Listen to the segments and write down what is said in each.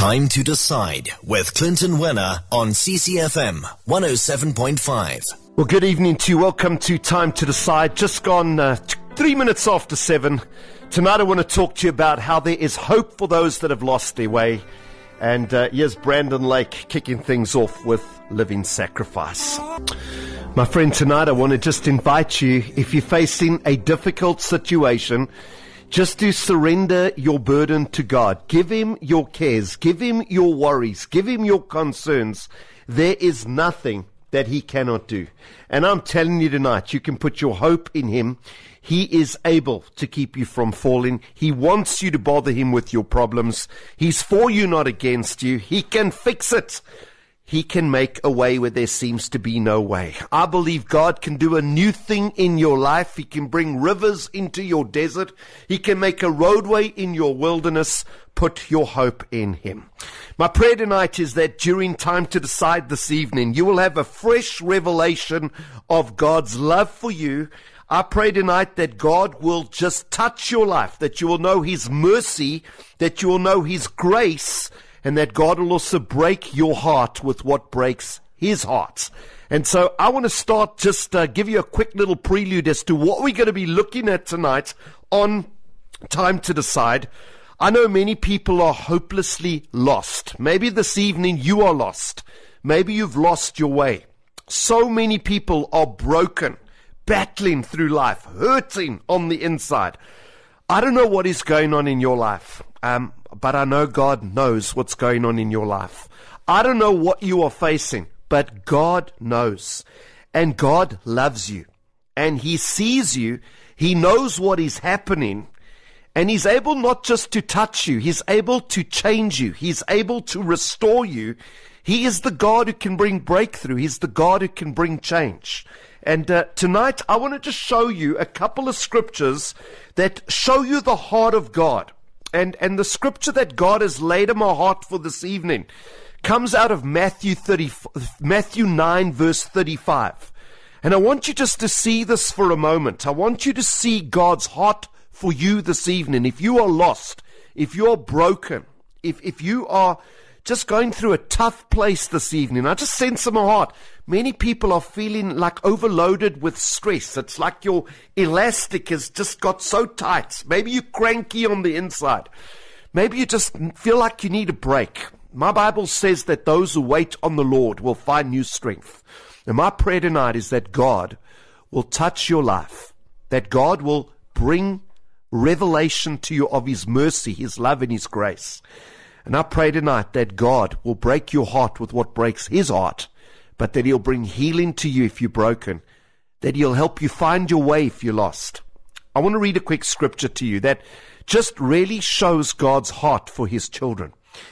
Time to Decide with Clinton Wenner on CCFM 107.5. Well, good evening to you. Welcome to Time to Decide. Just gone 3 minutes after 7. Tonight I want to talk to you about how there is hope for those that have lost their way. And here's Brandon Lake kicking things off with Living Sacrifice. My friend, tonight I want to just invite you, if you're facing a difficult situation, just to surrender your burden to God. Give Him your cares. Give Him your worries. Give Him your concerns. There is nothing that He cannot do. And I'm telling you tonight, you can put your hope in Him. He is able to keep you from falling. He wants you to bother Him with your problems. He's for you, not against you. He can fix it. He can make a way where there seems to be no way. I believe God can do a new thing in your life. He can bring rivers into your desert. He can make a roadway in your wilderness. Put your hope in Him. My prayer tonight is that during Time to Decide this evening, you will have a fresh revelation of God's love for you. I pray tonight that God will just touch your life, that you will know His mercy, that you will know His grace, and that God will also break your heart with what breaks His heart. And so I want to start just give you a quick little prelude as to what we're going to be looking at tonight on Time to Decide. I know many people are hopelessly lost. Maybe this evening you are lost. Maybe you've lost your way. So many people are broken, battling through life, hurting on the inside. I don't know what is going on in your life. But I know God knows what's going on in your life. I don't know what you are facing, but God knows. And God loves you. And He sees you. He knows what is happening. And He's able not just to touch you. He's able to change you. He's able to restore you. He is the God who can bring breakthrough. He's the God who can bring change. And tonight I want to just show you a couple of scriptures that show you the heart of God. And the scripture that God has laid in my heart for this evening comes out of Matthew 9 verse 35. And I want you just to see this for a moment. I want you to see God's heart for you this evening. If you are lost, if you are broken, if you are just going through a tough place this evening, I just sense in my heart, many people are feeling like overloaded with stress. It's like your elastic has just got so tight. Maybe you're cranky on the inside. Maybe you just feel like you need a break. My Bible says that those who wait on the Lord will find new strength. And my prayer tonight is that God will touch your life, that God will bring revelation to you of His mercy, His love, and His grace. And I pray tonight that God will break your heart with what breaks His heart, but that He'll bring healing to you if you're broken, that He'll help you find your way if you're lost. I want to read a quick scripture to you that just really shows God's heart for His children.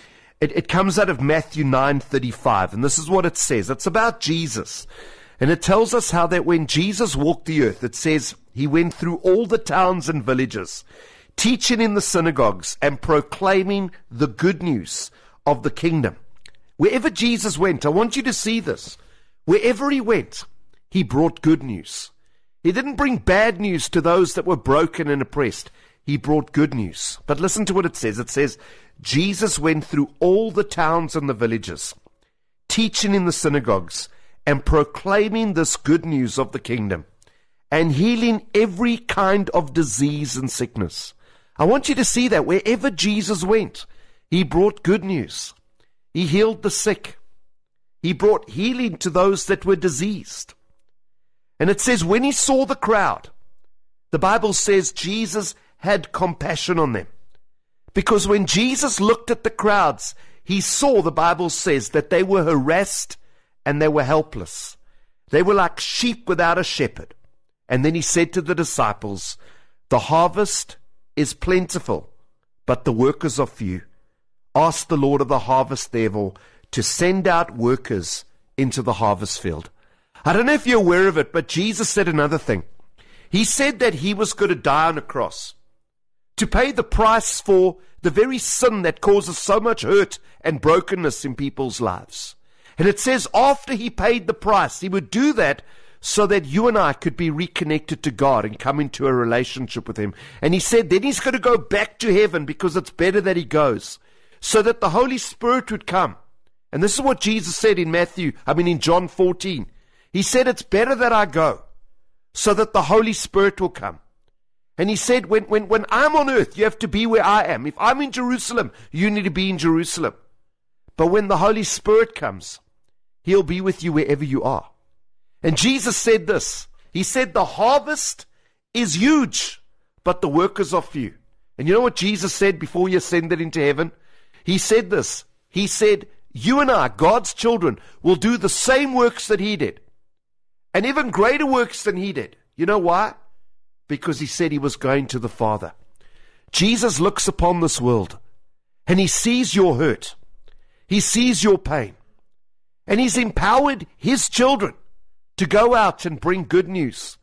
It comes out of Matthew 9:35, and this is what it says. It's about Jesus. And it tells us how that when Jesus walked the earth, it says He went through all the towns and villages, teaching in the synagogues and proclaiming the good news of the kingdom. Wherever Jesus went, I want you to see this. Wherever He went, He brought good news. He didn't bring bad news to those that were broken and oppressed. He brought good news. But listen to what it says. It says, Jesus went through all the towns and the villages, teaching in the synagogues and proclaiming this good news of the kingdom and healing every kind of disease and sickness. I want you to see that wherever Jesus went, He brought good news. He healed the sick. He brought healing to those that were diseased. And it says when He saw the crowd, the Bible says Jesus had compassion on them. Because when Jesus looked at the crowds, He saw, the Bible says, that they were harassed and they were helpless. They were like sheep without a shepherd. And then He said to the disciples, the harvest is plentiful, but the workers are few. Ask the Lord of the harvest, therefore, to send out workers into the harvest field. I don't know if you're aware of it, but Jesus said another thing. He said that He was going to die on a cross to pay the price for the very sin that causes so much hurt and brokenness in people's lives. And it says after He paid the price, He would do that so that you and I could be reconnected to God and come into a relationship with Him. And He said then He's going to go back to heaven because it's better that He goes, so that the Holy Spirit would come. And this is what Jesus said in John 14. He said, it's better that I go so that the Holy Spirit will come. And he said, when I'm on earth, you have to be where I am. If I'm in Jerusalem, you need to be in Jerusalem. But when the Holy Spirit comes, he'll be with you wherever you are. And Jesus said this. He said, the harvest is huge, but the workers are few. And you know what Jesus said before he ascended into heaven? He said this. He said, you and I, God's children, will do the same works that he did. And even greater works than he did. You know why? Because he said he was going to the Father. Jesus looks upon this world and he sees your hurt. He sees your pain. And he's empowered his children to go out and bring good news.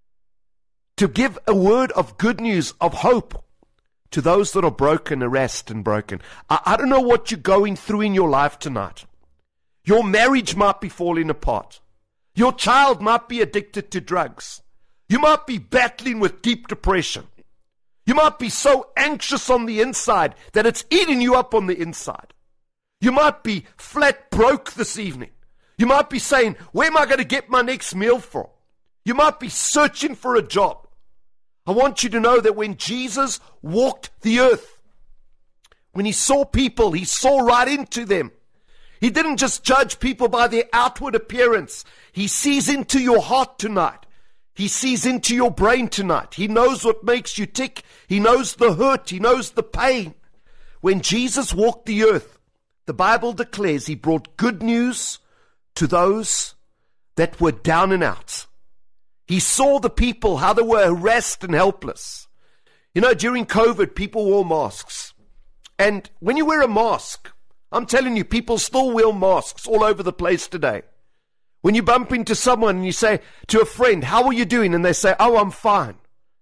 To give a word of good news, of hope to those that are broken, harassed and broken. I don't know what you're going through in your life tonight. Your marriage might be falling apart. Your child might be addicted to drugs. You might be battling with deep depression. You might be so anxious on the inside that it's eating you up on the inside. You might be flat broke this evening. You might be saying, where am I going to get my next meal from? You might be searching for a job. I want you to know that when Jesus walked the earth, when he saw people, he saw right into them. He didn't just judge people by their outward appearance. He sees into your heart tonight. He sees into your brain tonight. He knows what makes you tick. He knows the hurt. He knows the pain. When Jesus walked the earth, the Bible declares he brought good news to those that were down and out. He saw the people, how they were harassed and helpless. You know, during COVID, people wore masks. And when you wear a mask, I'm telling you, people still wear masks all over the place today. When you bump into someone and you say to a friend, how are you doing? And they say, oh, I'm fine.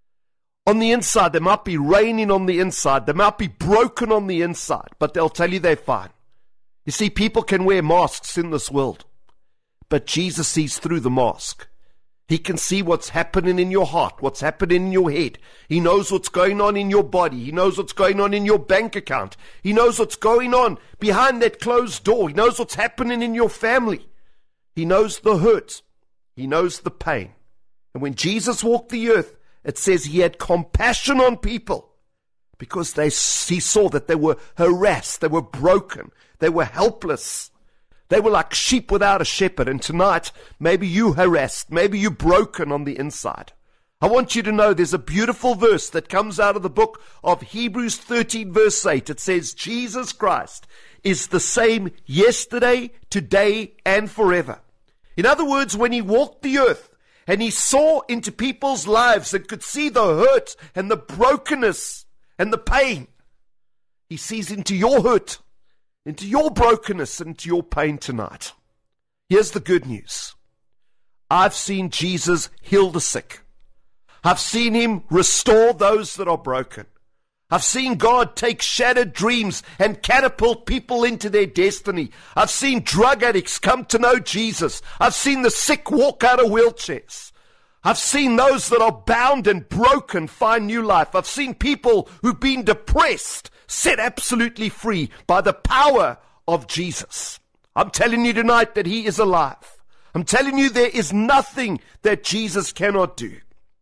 On the inside, they might be raining on the inside. They might be broken on the inside, but they'll tell you they're fine. You see, people can wear masks in this world, but Jesus sees through the mask. He can see what's happening in your heart, what's happening in your head. He knows what's going on in your body. He knows what's going on in your bank account. He knows what's going on behind that closed door. He knows what's happening in your family. He knows the hurt. He knows the pain. And when Jesus walked the earth, it says he had compassion on people because he saw that they were harassed, they were broken, they were helpless. They were like sheep without a shepherd. And tonight, maybe you harassed, maybe you broken on the inside. I want you to know there's a beautiful verse that comes out of the book of Hebrews 13 verse 8. It says, Jesus Christ is the same yesterday, today, and forever. In other words, when he walked the earth and he saw into people's lives and could see the hurt and the brokenness and the pain, he sees into your hurt, into your brokenness, and into your pain tonight. Here's the good news. I've seen Jesus heal the sick. I've seen him restore those that are broken. I've seen God take shattered dreams and catapult people into their destiny. I've seen drug addicts come to know Jesus. I've seen the sick walk out of wheelchairs. I've seen those that are bound and broken find new life. I've seen people who've been depressed set absolutely free by the power of Jesus. I'm telling you tonight that he is alive. I'm telling you there is nothing that Jesus cannot do.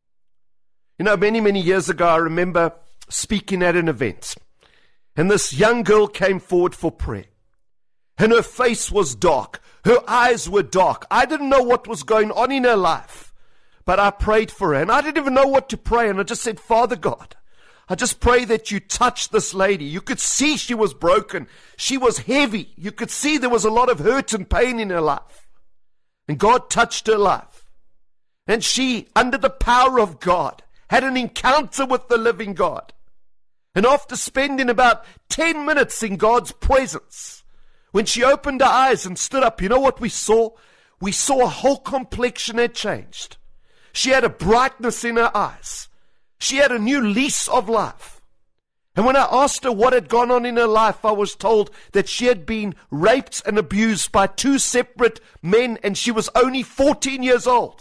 You know, many, many years ago, I remember speaking at an event, and this young girl came forward for prayer, and her face was dark. Her eyes were dark. I didn't know what was going on in her life, but I prayed for her, and I didn't even know what to pray, and I just said, Father God, I just pray that you touch this lady. You could see she was broken. She was heavy. You could see there was a lot of hurt and pain in her life. And God touched her life. And she, under the power of God, had an encounter with the living God. And after spending about 10 minutes in God's presence, when she opened her eyes and stood up, you know what we saw? We saw a whole complexion had changed. She had a brightness in her eyes. She had a new lease of life. And when I asked her what had gone on in her life, I was told that she had been raped and abused by 2 separate men, and she was only 14 years old.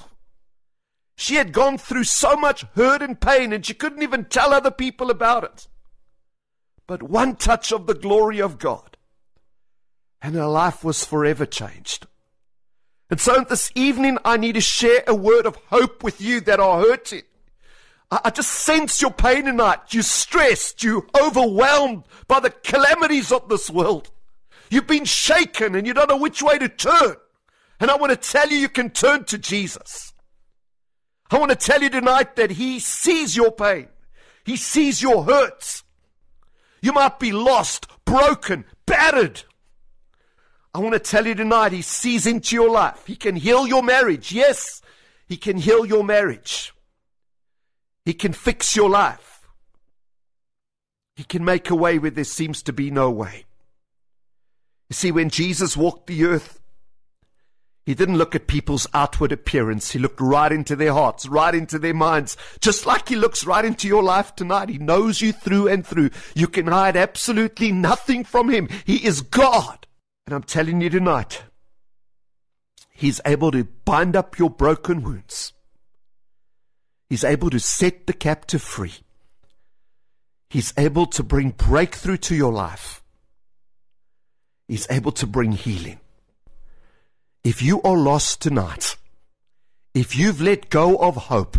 She had gone through so much hurt and pain, and she couldn't even tell other people about it. but one touch of the glory of God, and her life was forever changed. And so this evening, I need to share a word of hope with you that are hurting. I just sense your pain tonight. You're stressed. You're overwhelmed by the calamities of this world. You've been shaken and you don't know which way to turn. And I want to tell you, you can turn to Jesus. I want to tell you tonight that He sees your pain. He sees your hurts. You might be lost, broken, battered. I want to tell you tonight, He sees into your life. He can heal your marriage. Yes, He can heal your marriage. He can fix your life. He can make a way where there seems to be no way. You see, when Jesus walked the earth, He didn't look at people's outward appearance. He looked right into their hearts, right into their minds, just like He looks right into your life tonight. He knows you through and through. You can hide absolutely nothing from Him. He is God. And I'm telling you tonight, He's able to bind up your broken wounds. He's able to set the captive free. He's able to bring breakthrough to your life. He's able to bring healing. If you are lost tonight, if you've let go of hope,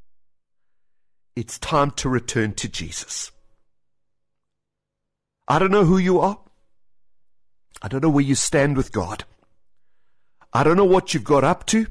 it's time to return to Jesus. I don't know who you are. I don't know where you stand with God. I don't know what you've got up to.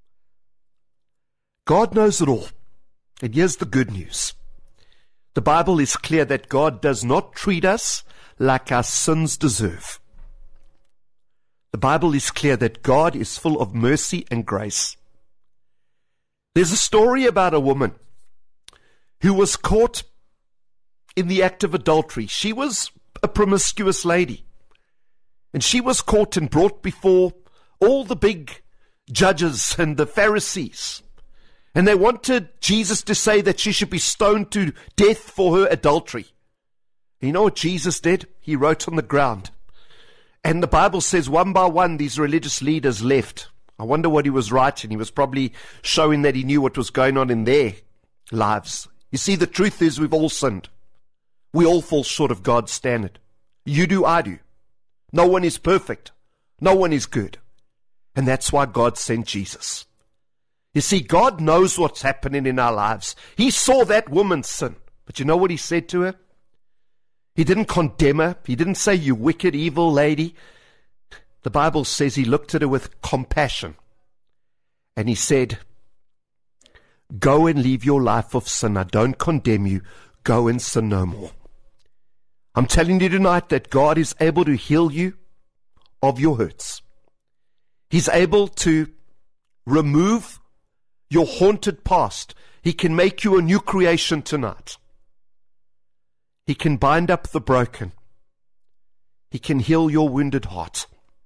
God knows it all. And here's the good news. The Bible is clear that God does not treat us like our sins deserve. The Bible is clear that God is full of mercy and grace. There's a story about a woman who was caught in the act of adultery. She was a promiscuous lady. And she was caught and brought before all the big judges and the Pharisees. And they wanted Jesus to say that she should be stoned to death for her adultery. You know what Jesus did? He wrote on the ground. And the Bible says one by one these religious leaders left. I wonder what he was writing. He was probably showing that he knew what was going on in their lives. You see, the truth is we've all sinned. We all fall short of God's standard. You do, I do. No one is perfect. No one is good. And that's why God sent Jesus. You see, God knows what's happening in our lives. He saw that woman's sin. But you know what He said to her? He didn't condemn her. He didn't say, you wicked, evil lady. The Bible says He looked at her with compassion. And He said, go and leave your life of sin. I don't condemn you. Go and sin no more. I'm telling you tonight that God is able to heal you of your hurts. He's able to remove your haunted past. He can make you a new creation tonight. He can bind up the broken. He can heal your wounded heart.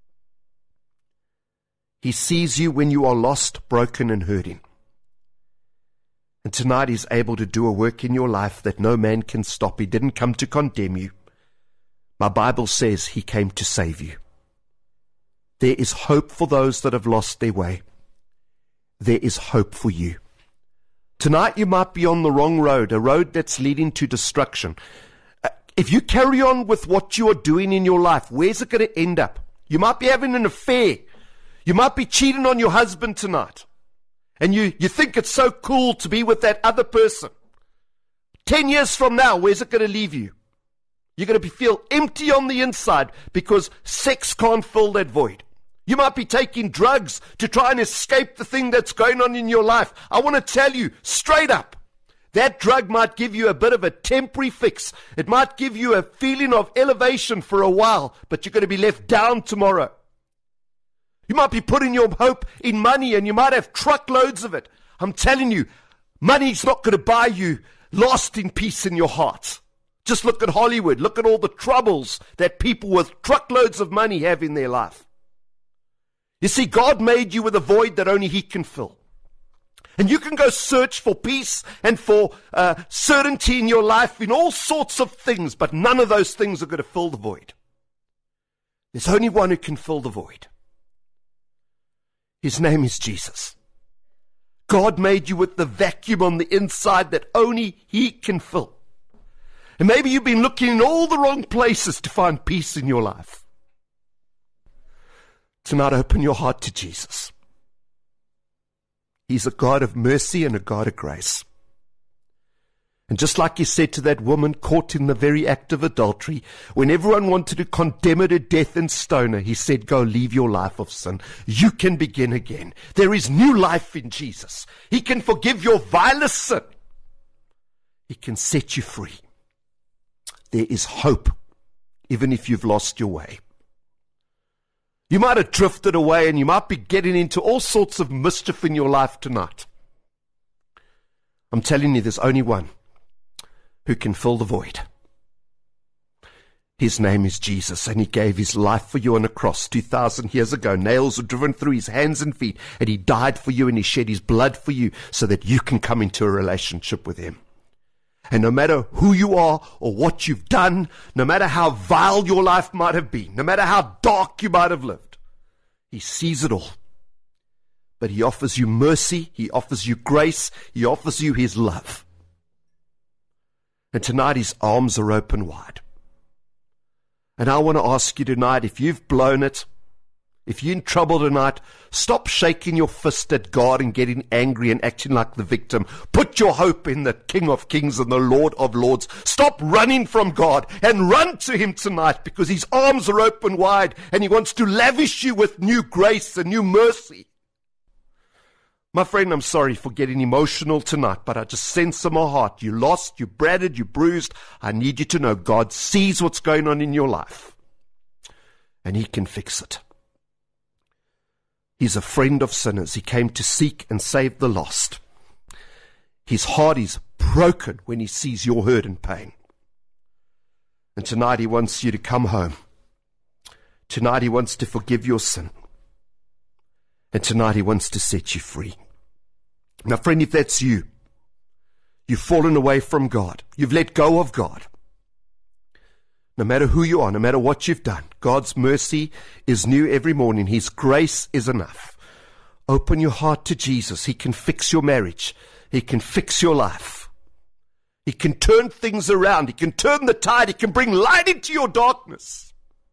He sees you when you are lost, broken, and hurting. And tonight He's able to do a work in your life that no man can stop. He didn't come to condemn you. My Bible says He came to save you. There is hope for those that have lost their way. There is hope for you. Tonight you might be on the wrong road, a road that's leading to destruction. If you carry on with what you are doing in your life, where's it going to end up? You might be having an affair. You might be cheating on your husband tonight. And you think it's so cool to be with that other person. 10 years from now, where's it going to leave you? You're going to feel empty on the inside because sex can't fill that void. You might be taking drugs to try and escape the thing that's going on in your life. I want to tell you straight up, that drug might give you a bit of a temporary fix. It might give you a feeling of elevation for a while, but you're going to be left down tomorrow. You might be putting your hope in money and you might have truckloads of it. I'm telling you, money's not going to buy you lasting peace in your heart. Just look at Hollywood. Look at all the troubles that people with truckloads of money have in their life. You see, God made you with a void that only He can fill. And you can go search for peace and for certainty in your life in all sorts of things, but none of those things are going to fill the void. There's only one who can fill the void. His name is Jesus. God made you with the vacuum on the inside that only He can fill. And maybe you've been looking in all the wrong places to find peace in your life. Tonight, open your heart to Jesus. He's a God of mercy and a God of grace. And just like he said to that woman caught in the very act of adultery, when everyone wanted to condemn her to death and stone her, he said, go leave your life of sin. You can begin again. There is new life in Jesus. He can forgive your vilest sin. He can set you free. There is hope, even if you've lost your way. You might have drifted away and you might be getting into all sorts of mischief in your life tonight. I'm telling you, there's only one who can fill the void. His name is Jesus, and he gave his life for you on a cross 2,000 years ago. Nails were driven through his hands and feet, and he died for you and he shed his blood for you so that you can come into a relationship with him. And no matter who you are or what you've done, no matter how vile your life might have been, no matter how dark you might have lived, he sees it all. But he offers you mercy, he offers you grace, he offers you his love. And tonight his arms are open wide. And I want to ask you tonight, if you've blown it, if you're in trouble tonight, stop shaking your fist at God and getting angry and acting like the victim. Put your hope in the King of Kings and the Lord of Lords. Stop running from God and run to him tonight, because his arms are open wide and he wants to lavish you with new grace and new mercy. My friend, I'm sorry for getting emotional tonight, but I just sense in my heart, you lost, you battered, you bruised. I need you to know God sees what's going on in your life, and he can fix it. He's a friend of sinners. He came to seek and save the lost. His heart is broken when he sees your hurt and pain. And tonight he wants you to come home. Tonight he wants to forgive your sin. And tonight he wants to set you free. Now, friend, if that's you, you've fallen away from God, you've let go of God. No matter who you are, no matter what you've done, God's mercy is new every morning. His grace is enough. Open your heart to Jesus. He can fix your marriage. He can fix your life. He can turn things around. He can turn the tide. He can bring light into your darkness.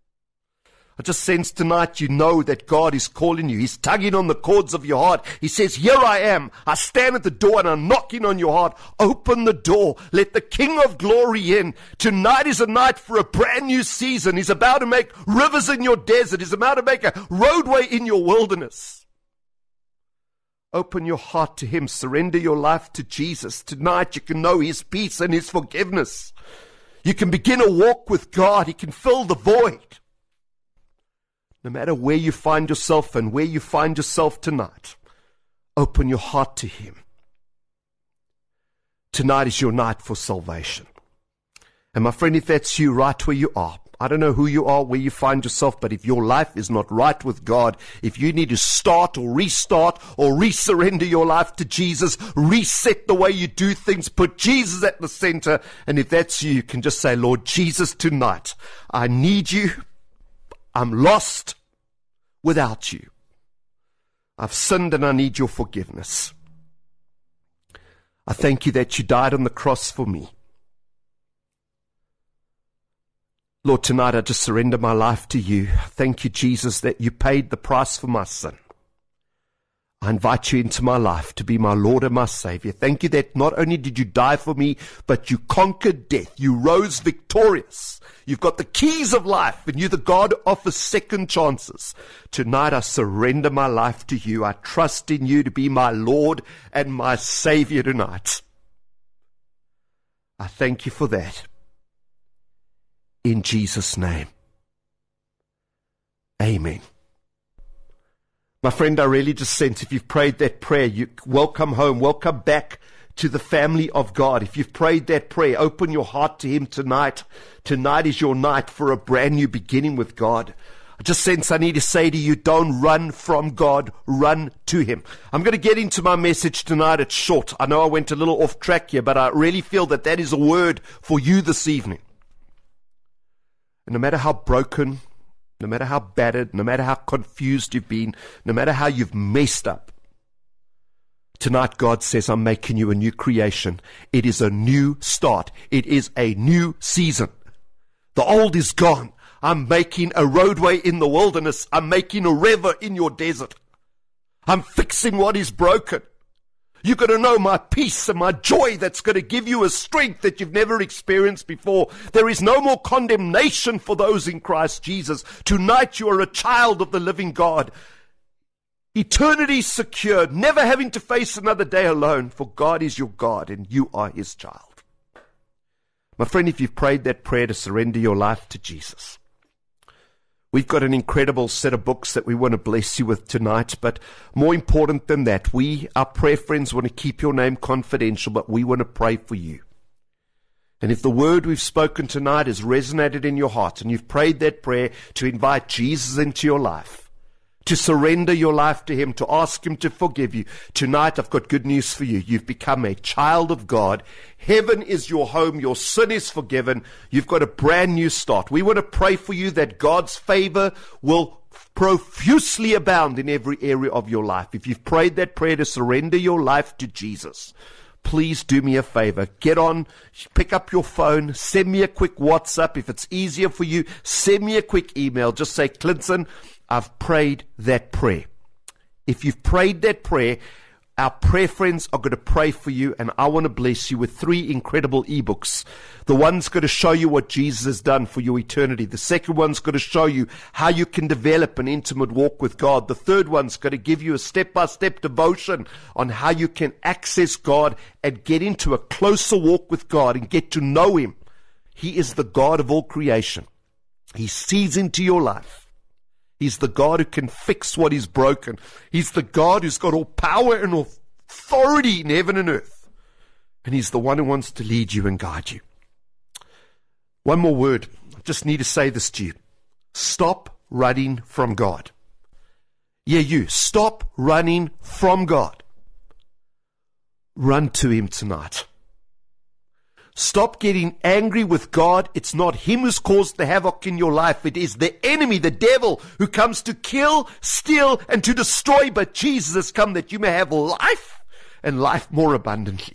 I just sense tonight you know that God is calling you. He's tugging on the cords of your heart. He says, here I am. I stand at the door and I'm knocking on your heart. Open the door. Let the King of Glory in. Tonight is a night for a brand new season. He's about to make rivers in your desert. He's about to make a roadway in your wilderness. Open your heart to him. Surrender your life to Jesus. Tonight you can know his peace and his forgiveness. You can begin a walk with God. He can fill the void. No matter where you find yourself and where you find yourself tonight, open your heart to him. Tonight is your night for salvation. And my friend, if that's you right where you are, I don't know who you are, where you find yourself, but if your life is not right with God, if you need to start or restart or resurrender your life to Jesus, reset the way you do things, put Jesus at the center, and if that's you, you can just say, Lord Jesus, tonight, I need you. I'm lost without you. I've sinned and I need your forgiveness. I thank you that you died on the cross for me. Lord, tonight I just surrender my life to you. Thank you, Jesus, that you paid the price for my sin. I invite you into my life to be my Lord and my Savior. Thank you that not only did you die for me, but you conquered death. You rose victorious. You've got the keys of life, and you're the God who offers second chances. Tonight I surrender my life to you. I trust in you to be my Lord and my Savior tonight. I thank you for that. In Jesus' name. Amen. My friend, I really just sense if you've prayed that prayer, you welcome home, welcome back to the family of God. If you've prayed that prayer, open your heart to him tonight. Tonight is your night for a brand new beginning with God. I just sense I need to say to you, don't run from God, run to him. I'm going to get into my message tonight. It's short. I know I went a little off track here, but I really feel that that is a word for you this evening. And no matter how broken, no matter how battered, no matter how confused you've been, no matter how you've messed up, Tonight, God says, I'm making you a new creation. It is a new start. It is a new season. The old is gone. I'm making a roadway in the wilderness. I'm making a river in your desert. I'm fixing what is broken. You're going to know my peace and my joy that's going to give you a strength that you've never experienced before. There is no more condemnation for those in Christ Jesus. Tonight you are a child of the living God. Eternity secured, never having to face another day alone, for God is your God and you are his child. My friend, if you've prayed that prayer to surrender your life to Jesus, we've got an incredible set of books that we want to bless you with tonight, but more important than that, our prayer friends, want to keep your name confidential, but we want to pray for you. And if the word we've spoken tonight has resonated in your heart and you've prayed that prayer to invite Jesus into your life, to surrender your life to him, to ask him to forgive you, tonight I've got good news for you. You've become a child of God. Heaven is your home. Your sin is forgiven. You've got a brand new start. We want to pray for you that God's favor will profusely abound in every area of your life. If you've prayed that prayer to surrender your life to Jesus, please do me a favor. Get on, pick up your phone, send me a quick WhatsApp. If it's easier for you, send me a quick email. Just say, Clinton, I've prayed that prayer. If you've prayed that prayer, our prayer friends are going to pray for you, and I want to bless you with 3 incredible ebooks. The one's going to show you what Jesus has done for your eternity. The second one's going to show you how you can develop an intimate walk with God. The third one's going to give you a step-by-step devotion on how you can access God and get into a closer walk with God and get to know him. He is the God of all creation. He sees into your life. He's the God who can fix what is broken. He's the God who's got all power and authority in heaven and earth. And he's the one who wants to lead you and guide you. One more word. I just need to say this to you. Stop running from God. Yeah, you. Stop running from God. Run to him tonight. Stop getting angry with God. It's not him who's caused the havoc in your life. It is the enemy, the devil, who comes to kill, steal, and to destroy. But Jesus has come that you may have life and life more abundantly.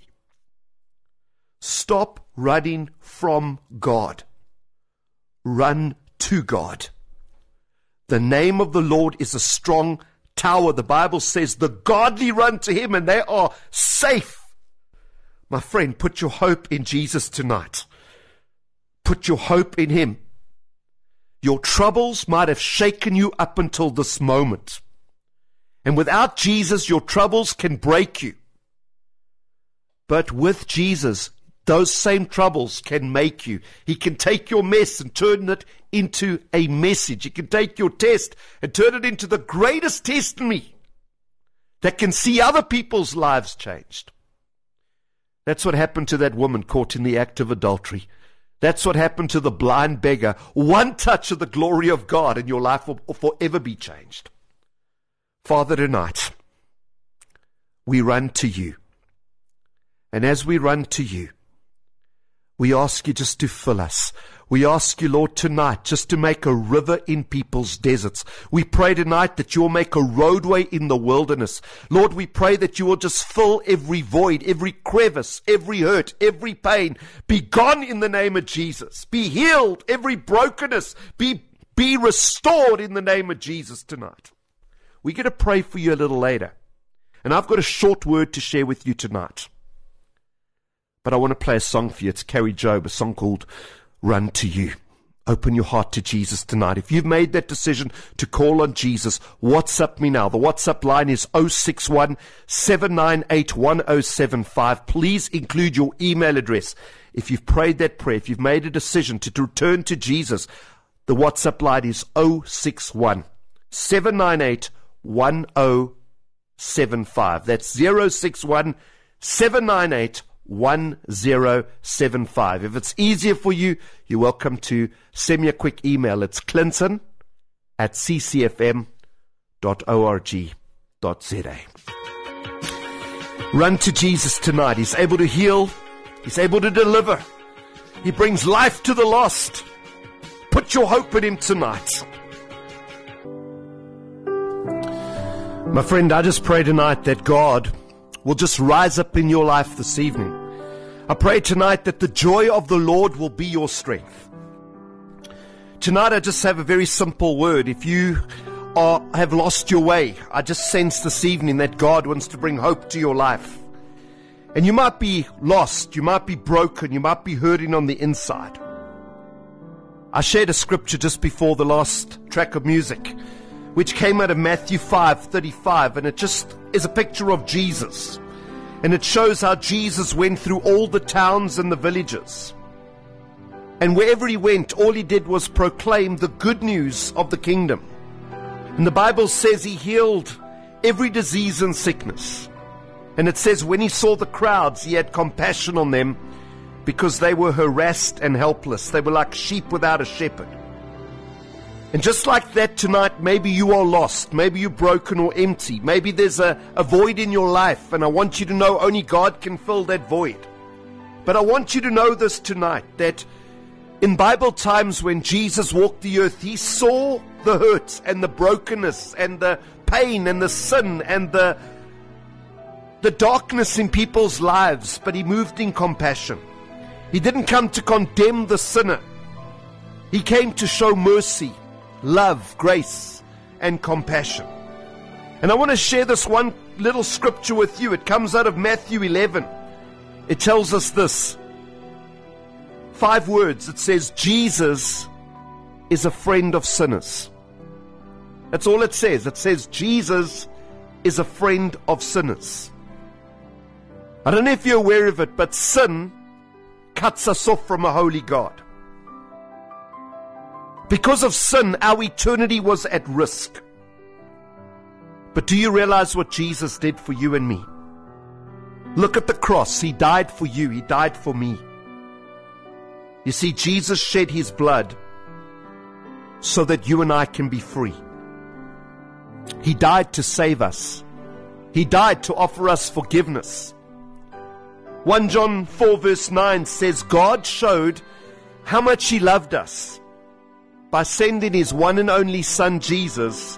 Stop running from God. Run to God. The name of the Lord is a strong tower. The Bible says the godly run to him and they are safe. My friend, put your hope in Jesus tonight. Put your hope in him. Your troubles might have shaken you up until this moment. And without Jesus, your troubles can break you. But with Jesus, those same troubles can make you. He can take your mess and turn it into a message. He can take your test and turn it into the greatest testimony that can see other people's lives changed. That's what happened to that woman caught in the act of adultery. That's what happened to the blind beggar. One touch of the glory of God and your life will forever be changed. Father, tonight, we run to you. And as we run to you, we ask you just to fill us. We ask you, Lord, tonight just to make a river in people's deserts. We pray tonight that you will make a roadway in the wilderness. Lord, we pray that you will just fill every void, every crevice, every hurt, every pain. Be gone in the name of Jesus. Be healed, every brokenness. Be restored in the name of Jesus tonight. We're going to pray for you a little later. And I've got a short word to share with you tonight. But I want to play a song for you. It's Carrie Job, a song called Run to You. Open your heart to Jesus tonight. If you've made that decision to call on Jesus, WhatsApp me now. The WhatsApp line is 061 798 1075. Please include your email address. If you've prayed that prayer, if you've made a decision to return to Jesus, the WhatsApp line is 061 798 1075. That's 061 798 1075. If it's easier for you, you're welcome to send me a quick email. It's clinton@ccfm.org.za. Run to Jesus tonight. He's able to heal. He's able to deliver. He brings life to the lost. Put your hope in him tonight. My friend, I just pray tonight that God will just rise up in your life this evening. I pray tonight that the joy of the Lord will be your strength. Tonight I just have a very simple word. If you have lost your way, I just sense this evening that God wants to bring hope to your life. And you might be lost, you might be broken, you might be hurting on the inside. I shared a scripture just before the last track of music, which came out of Matthew 5:35, and it just is a picture of Jesus. And it shows how Jesus went through all the towns and the villages. And wherever he went, all he did was proclaim the good news of the kingdom. And the Bible says he healed every disease and sickness. And it says when he saw the crowds, he had compassion on them because they were harassed and helpless. They were like sheep without a shepherd. And just like that tonight, maybe you are lost. Maybe you're broken or empty. Maybe there's a void in your life. And I want you to know only God can fill that void. But I want you to know this tonight, that in Bible times when Jesus walked the earth, he saw the hurt and the brokenness and the pain and the sin and the darkness in people's lives, but he moved in compassion. He didn't come to condemn the sinner. He came to show mercy, love, grace, and compassion. And I want to share this one little scripture with you. It comes out of Matthew 11. It tells us this. 5 words. It says, Jesus is a friend of sinners. That's all it says. It says, Jesus is a friend of sinners. I don't know if you're aware of it, but sin cuts us off from a holy God. Because of sin, our eternity was at risk. But do you realize what Jesus did for you and me? Look at the cross. He died for you. He died for me. You see, Jesus shed his blood so that you and I can be free. He died to save us. He died to offer us forgiveness. 1 John 4 verse 9 says, God showed how much he loved us by sending his one and only Son, Jesus,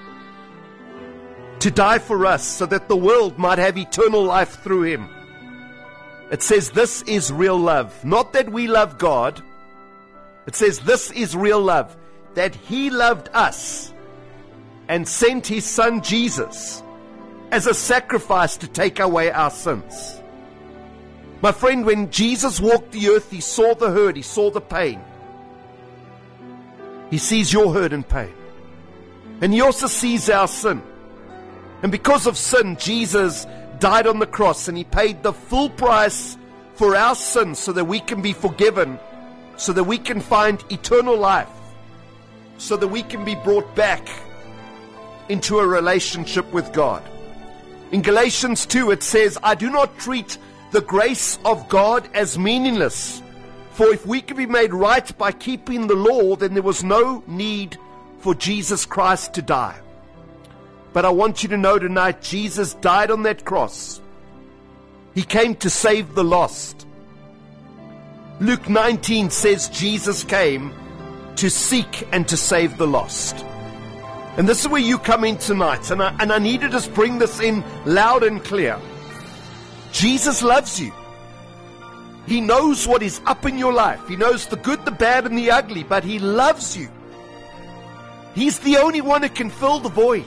to die for us so that the world might have eternal life through him. It says this is real love. Not that we love God. It says this is real love. That he loved us and sent his Son Jesus as a sacrifice to take away our sins. My friend, when Jesus walked the earth, he saw the hurt, he saw the pain. He sees your hurt and pain. And he also sees our sin. And because of sin, Jesus died on the cross and he paid the full price for our sins so that we can be forgiven, so that we can find eternal life, so that we can be brought back into a relationship with God. In Galatians 2 it says, I do not treat the grace of God as meaningless, for if we can be made right by keeping the law, then there was no need for Jesus Christ to die. But I want you to know tonight, Jesus died on that cross. He came to save the lost. Luke 19 says Jesus came to seek and to save the lost. And this is where you come in tonight. And I need to just bring this in loud and clear. Jesus loves you. He knows what is up in your life. He knows the good, the bad, and the ugly, but he loves you. He's the only one who can fill the void.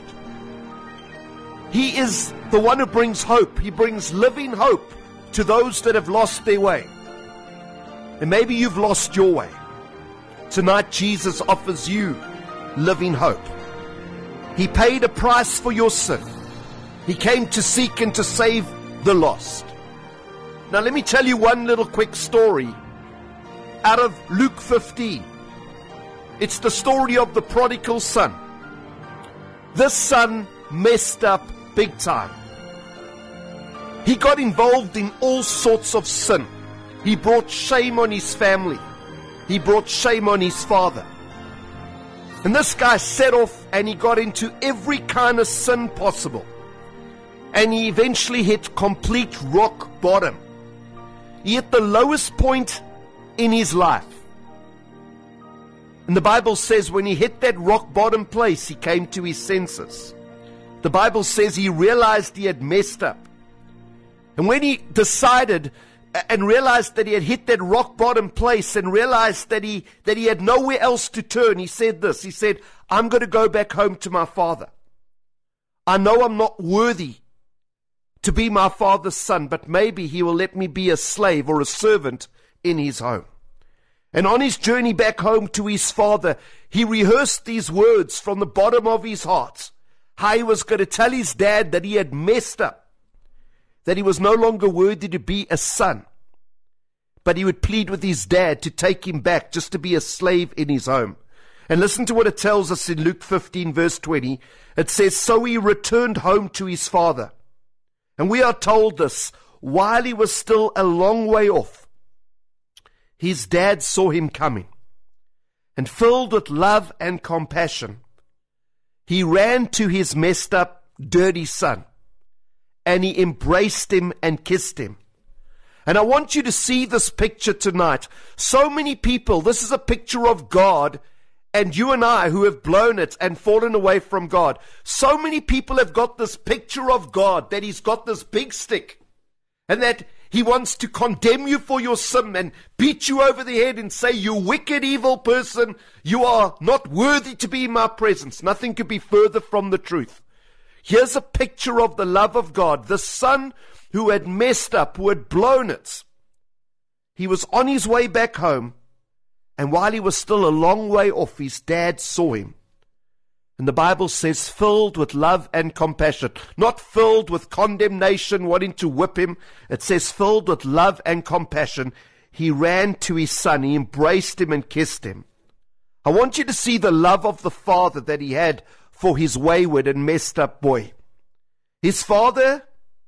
He is the one who brings hope. He brings living hope to those that have lost their way. And maybe you've lost your way. Tonight, Jesus offers you living hope. He paid a price for your sin. He came to seek and to save the lost. Now let me tell you one little quick story out of Luke 15. It's the story of the prodigal son. This son messed up big time. He got involved in all sorts of sin. He brought shame on his family. He brought shame on his father. And this guy set off and he got into every kind of sin possible. And he eventually hit complete rock bottom. He hit the lowest point in his life. And the Bible says when he hit that rock bottom place, he came to his senses. The Bible says he realized he had messed up. And when he decided and realized that he had hit that rock bottom place and realized that he had nowhere else to turn, he said this. He said, I'm going to go back home to my father. I know I'm not worthy to be my father's son, but maybe he will let me be a slave or a servant in his home. And on his journey back home to his father, he rehearsed these words from the bottom of his heart. How he was going to tell his dad that he had messed up, that he was no longer worthy to be a son. But he would plead with his dad to take him back just to be a slave in his home. And listen to what it tells us in Luke 15 verse 20. It says, so he returned home to his father. And we are told this, while he was still a long way off, his dad saw him coming. And filled with love and compassion, he ran to his messed up, dirty son. And he embraced him and kissed him. And I want you to see this picture tonight. So many people, this is a picture of God and you and I who have blown it and fallen away from God. So many people have got this picture of God, that he's got this big stick and that he wants to condemn you for your sin and beat you over the head and say, you wicked, evil person, you are not worthy to be in my presence. Nothing could be further from the truth. Here's a picture of the love of God. The son who had messed up, who had blown it. He was on his way back home, and while he was still a long way off, his dad saw him. And the Bible says, filled with love and compassion, not filled with condemnation, wanting to whip him. It says, filled with love and compassion, he ran to his son, he embraced him and kissed him. I want you to see the love of the father that he had for his wayward and messed up boy. His father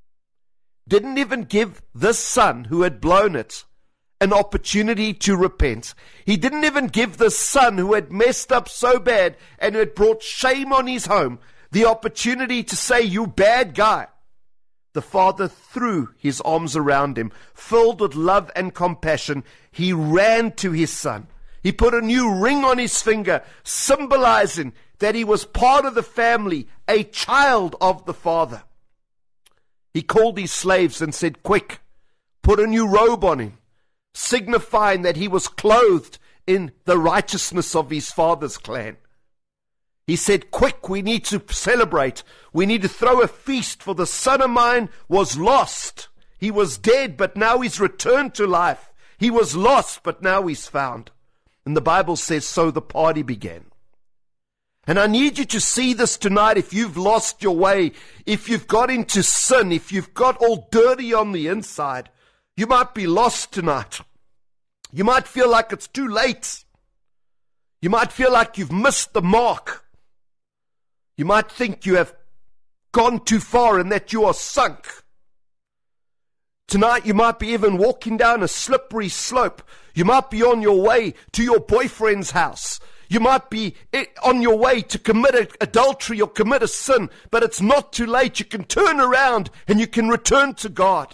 didn't even give this son who had blown it an opportunity to repent. He didn't even give the son who had messed up so bad and who had brought shame on his home the opportunity to say, you bad guy. The father threw his arms around him, filled with love and compassion. He ran to his son. He put a new ring on his finger, symbolizing that he was part of the family, a child of the father. He called his slaves and said, quick, put a new robe on him, signifying that he was clothed in the righteousness of his father's clan. He said, quick, we need to celebrate. We need to throw a feast, for the son of mine was lost. He was dead, but now he's returned to life. He was lost, but now he's found. And the Bible says, so the party began. And I need you to see this tonight. If you've lost your way, if you've got into sin, if you've got all dirty on the inside, you might be lost tonight. You might feel like it's too late. You might feel like you've missed the mark. You might think you have gone too far and that you are sunk. Tonight you might be even walking down a slippery slope. You might be on your way to your boyfriend's house. You might be on your way to commit adultery or commit a sin, but it's not too late. You can turn around and you can return to God.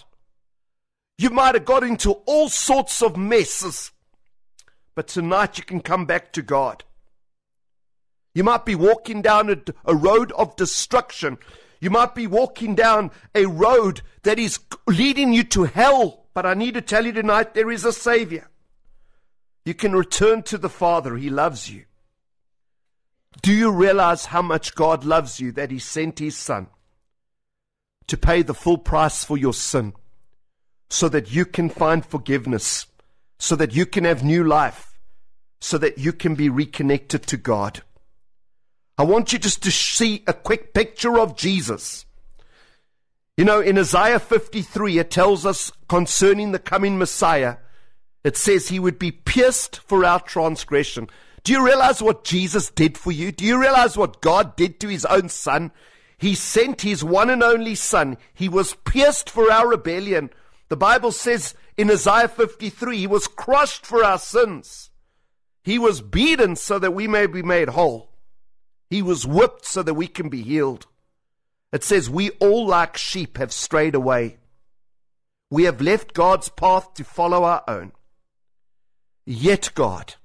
You might have got into all sorts of messes, but tonight you can come back to God. You might be walking down a road of destruction. You might be walking down a road that is leading you to hell, but I need to tell you tonight, there is a Savior. You can return to the Father. He loves you. Do you realize how much God loves you, that He sent His Son to pay the full price for your sin so that you can find forgiveness, so that you can have new life, so that you can be reconnected to God? I want you just to see a quick picture of Jesus. You know, in Isaiah 53, it tells us concerning the coming Messiah, it says He would be pierced for our transgression. Do you realize what Jesus did for you? Do you realize what God did to His own Son? He sent His one and only Son. He was pierced for our rebellion. The Bible says in Isaiah 53, He was crushed for our sins. He was beaten so that we may be made whole. He was whipped so that we can be healed. It says we all like sheep have strayed away. We have left God's path to follow our own. Yet God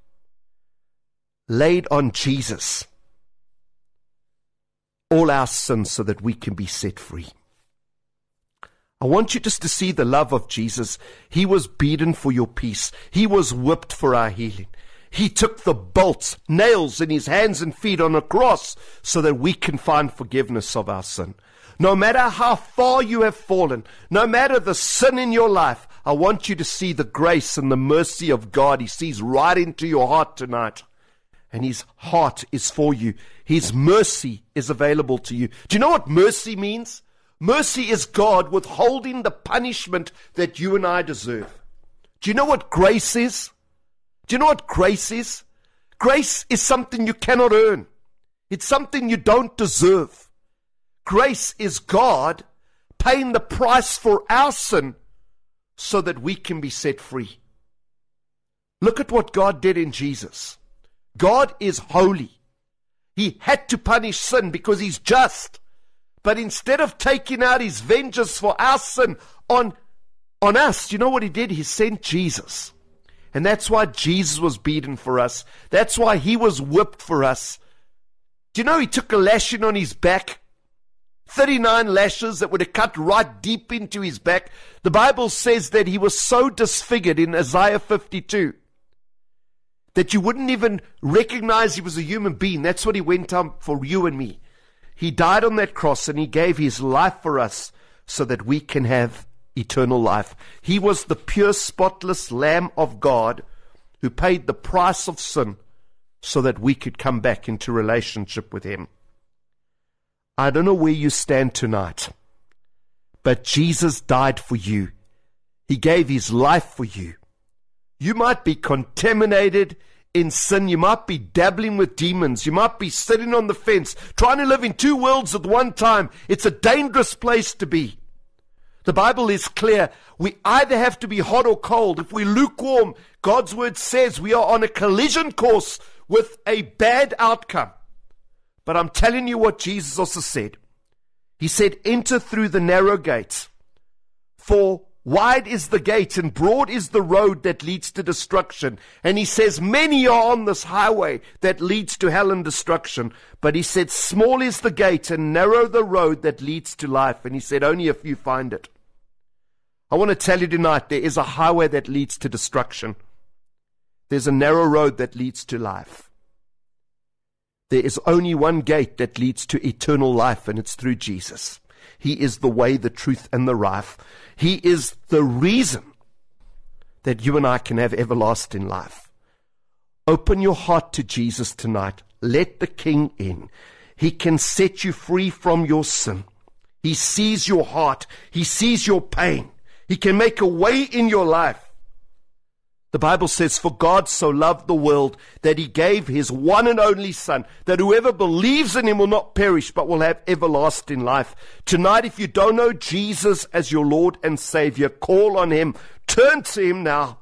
laid on Jesus all our sins so that we can be set free. I want you just to see the love of Jesus. He was beaten for your peace. He was whipped for our healing. He took the bolts, nails in his hands and feet on a cross so that we can find forgiveness of our sin. No matter how far you have fallen, no matter the sin in your life, I want you to see the grace and the mercy of God. He sees right into your heart tonight. And his heart is for you. His mercy is available to you. Do you know what mercy means? Mercy is God withholding the punishment that you and I deserve. Do you know what grace is? Do you know what grace is? Grace is something you cannot earn. It's something you don't deserve. Grace is God paying the price for our sin so that we can be set free. Look at what God did in Jesus. God is holy. He had to punish sin because he's just. But instead of taking out his vengeance for our sin on us, you know what he did? He sent Jesus. And that's why Jesus was beaten for us. That's why he was whipped for us. Do you know he took a lashing on his back? 39 lashes that would have cut right deep into his back. The Bible says that he was so disfigured in Isaiah 52 that you wouldn't even recognize he was a human being. That's what he went on for you and me. He died on that cross and he gave his life for us so that we can have eternal life. He was the pure, spotless Lamb of God who paid the price of sin so that we could come back into relationship with him. I don't know where you stand tonight, but Jesus died for you. He gave his life for you. You might be contaminated in sin. You might be dabbling with demons. You might be sitting on the fence, trying to live in two worlds at one time. It's a dangerous place to be. The Bible is clear. We either have to be hot or cold. If we're lukewarm, God's word says we are on a collision course with a bad outcome. But I'm telling you what Jesus also said. He said, enter through the narrow gate, for wide is the gate and broad is the road that leads to destruction. And he says, many are on this highway that leads to hell and destruction. But he said, small is the gate and narrow the road that leads to life. And he said, only a few find it. I want to tell you tonight, there is a highway that leads to destruction. There's a narrow road that leads to life. There is only one gate that leads to eternal life, and it's through Jesus. He is the way, the truth, and the life. He is the reason that you and I can have everlasting life. Open your heart to Jesus tonight. Let the King in. He can set you free from your sin. He sees your heart. He sees your pain. He can make a way in your life. The Bible says, for God so loved the world that he gave his one and only Son, that whoever believes in him will not perish, but will have everlasting life. Tonight, if you don't know Jesus as your Lord and Savior, call on him. Turn to him now.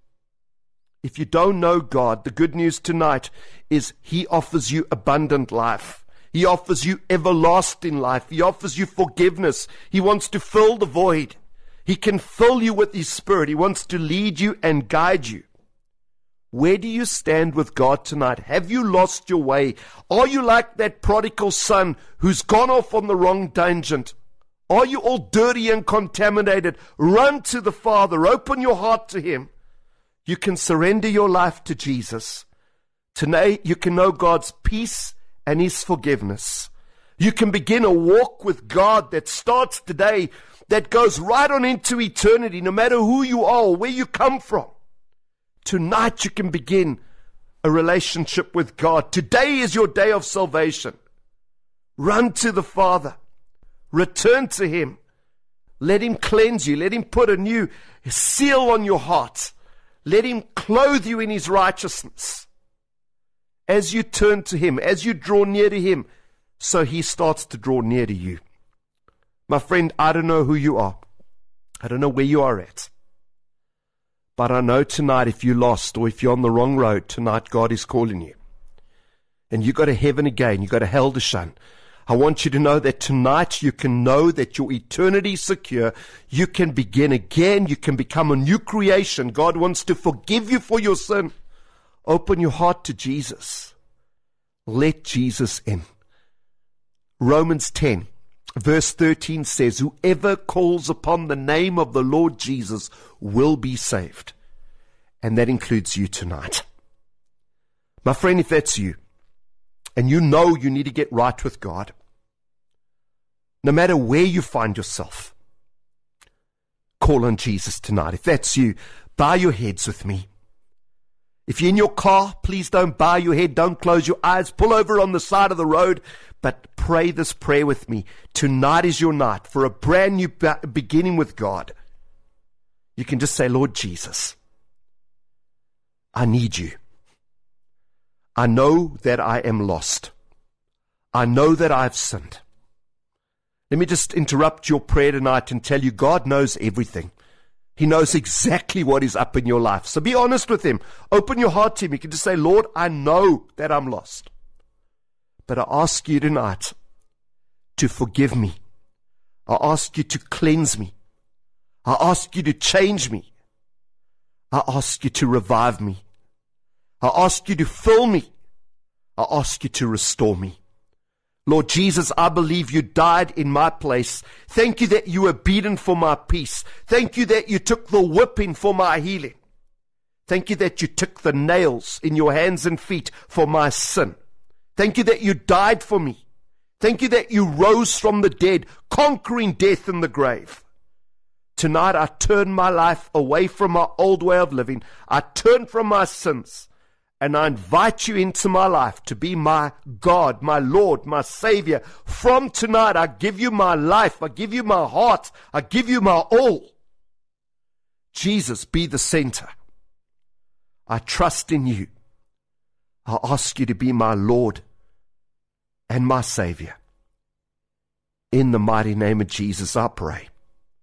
If you don't know God, the good news tonight is he offers you abundant life. He offers you everlasting life. He offers you forgiveness. He wants to fill the void. He can fill you with his Spirit. He wants to lead you and guide you. Where do you stand with God tonight? Have you lost your way? Are you like that prodigal son who's gone off on the wrong tangent? Are you all dirty and contaminated? Run to the Father. Open your heart to him. You can surrender your life to Jesus. Tonight you can know God's peace and his forgiveness. You can begin a walk with God that starts today, that goes right on into eternity, no matter who you are or where you come from. Tonight you can begin a relationship with God. Today is your day of salvation. Run to the Father. Return to him. Let him cleanse you. Let him put a new seal on your heart. Let him clothe you in his righteousness. As you turn to him, as you draw near to him, so he starts to draw near to you. My friend, I don't know who you are. I don't know where you are at. But I know tonight if you're lost or if you're on the wrong road, tonight God is calling you. And you got a heaven again. You got a hell to shun. I want you to know that tonight you can know that your eternity is secure. You can begin again. You can become a new creation. God wants to forgive you for your sin. Open your heart to Jesus. Let Jesus in. Romans 10. Verse 13 says, whoever calls upon the name of the Lord Jesus will be saved. And that includes you tonight. My friend, if that's you, and you know you need to get right with God, no matter where you find yourself, call on Jesus tonight. If that's you, bow your heads with me. If you're in your car, please don't bow your head, don't close your eyes, pull over on the side of the road, but pray this prayer with me. Tonight is your night for a brand new beginning with God. You can just say, Lord Jesus, I need you. I know that I am lost. I know that I've sinned. Let me just interrupt your prayer tonight and tell you God knows everything. He knows exactly what is up in your life. So be honest with him. Open your heart to him. You can just say, Lord, I know that I'm lost. But I ask you tonight to forgive me. I ask you to cleanse me. I ask you to change me. I ask you to revive me. I ask you to fill me. I ask you to restore me. Lord Jesus, I believe you died in my place. Thank you that you were beaten for my peace. Thank you that you took the whipping for my healing. Thank you that you took the nails in your hands and feet for my sin. Thank you that you died for me. Thank you that you rose from the dead, conquering death and the grave. Tonight I turn my life away from my old way of living. I turn from my sins. And I invite you into my life to be my God, my Lord, my Savior. From tonight, I give you my life. I give you my heart. I give you my all. Jesus, be the center. I trust in you. I ask you to be my Lord and my Savior. In the mighty name of Jesus, I pray.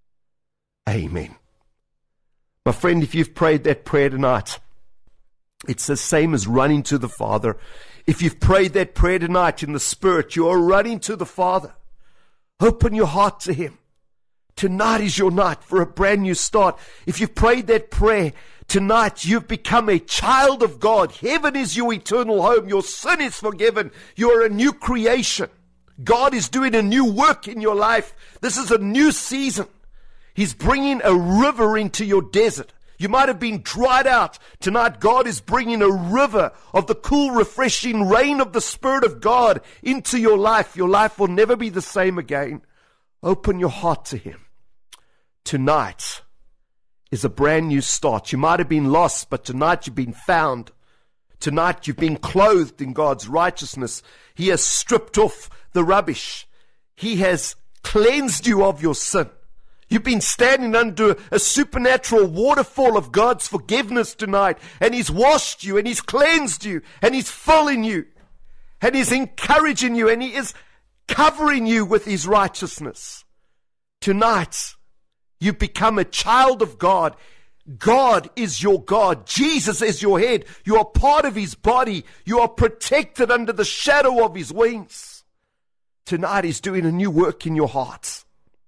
Amen. My friend, if you've prayed that prayer tonight, it's the same as running to the Father. If you've prayed that prayer tonight in the Spirit, you are running to the Father. Open your heart to him. Tonight is your night for a brand new start. If you've prayed that prayer tonight, you've become a child of God. Heaven is your eternal home. Your sin is forgiven. You are a new creation. God is doing a new work in your life. This is a new season. He's bringing a river into your desert. You might have been dried out. Tonight, God is bringing a river of the cool, refreshing rain of the Spirit of God into your life. Your life will never be the same again. Open your heart to him. Tonight is a brand new start. You might have been lost, but tonight you've been found. Tonight you've been clothed in God's righteousness. He has stripped off the rubbish. He has cleansed you of your sin. You've been standing under a supernatural waterfall of God's forgiveness tonight. And he's washed you, and he's cleansed you, and he's filling you, and he's encouraging you, and he is covering you with his righteousness. Tonight, you've become a child of God. God is your God. Jesus is your head. You are part of his body. You are protected under the shadow of his wings. Tonight, he's doing a new work in your heart.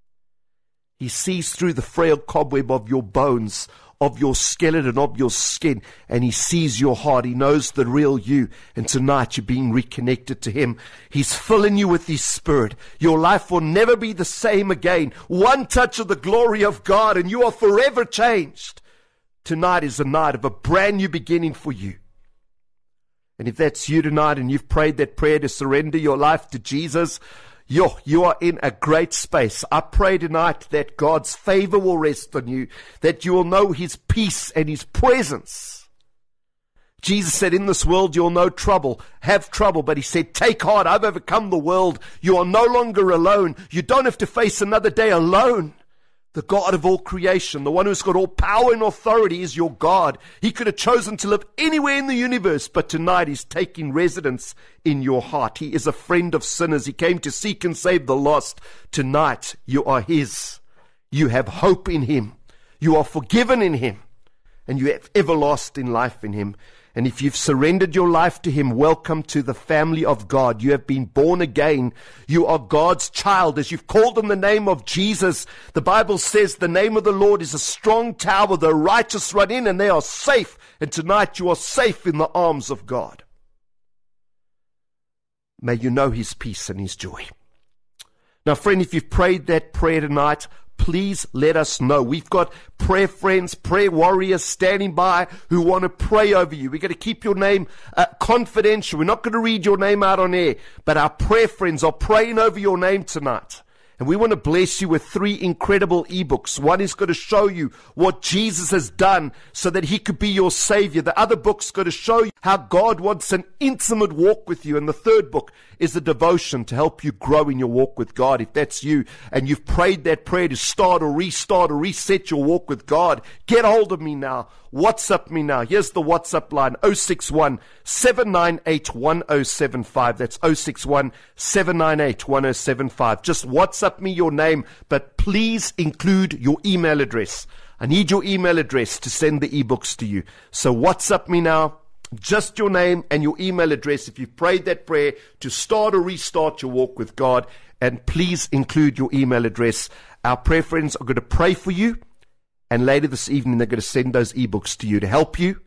He sees through the frail cobweb of your bones, of your skeleton, of your skin, and he sees your heart. He knows the real you, and tonight you're being reconnected to him. He's filling you with his Spirit. Your life will never be the same again. One touch of the glory of God, and you are forever changed. Tonight is a night of a brand new beginning for you. And if that's you tonight, and you've prayed that prayer to surrender your life to Jesus, you are in a great space. I pray tonight that God's favor will rest on you, that you will know his peace and his presence. Jesus said, in this world you'll know trouble, have trouble, but he said, take heart, I've overcome the world. You are no longer alone. You don't have to face another day alone. The God of all creation, the one who's got all power and authority, is your God. He could have chosen to live anywhere in the universe, but tonight he's taking residence in your heart. He is a friend of sinners. He came to seek and save the lost. Tonight you are his. You have hope in him. You are forgiven in him. And you have everlasting life in him. And if you've surrendered your life to him, welcome to the family of God. You have been born again. You are God's child. As you've called on the name of Jesus, the Bible says the name of the Lord is a strong tower. The righteous run in and they are safe. And tonight you are safe in the arms of God. May you know his peace and his joy. Now, friend, if you've prayed that prayer tonight, please let us know. We've got prayer friends, prayer warriors standing by who want to pray over you. We're going to keep your name confidential. We're not going to read your name out on air, but our prayer friends are praying over your name tonight. And we want to bless you with 3 incredible ebooks. One is going to show you what Jesus has done so that he could be your Savior. The other book's going to show you how God wants an intimate walk with you. And the third book is a devotion to help you grow in your walk with God. If that's you and you've prayed that prayer to start or reset your walk with God, get hold of me now. WhatsApp me now. Here's the WhatsApp line, 061 798 1075. That's 061 798 1075. Just WhatsApp me your name, but please include your email address. I need your email address to send the ebooks to you. So WhatsApp me now, just your name and your email address if you've prayed that prayer to start or restart your walk with God. And please include your email address. Our prayer friends are going to pray for you. And later this evening, they're going to send those ebooks to you to help you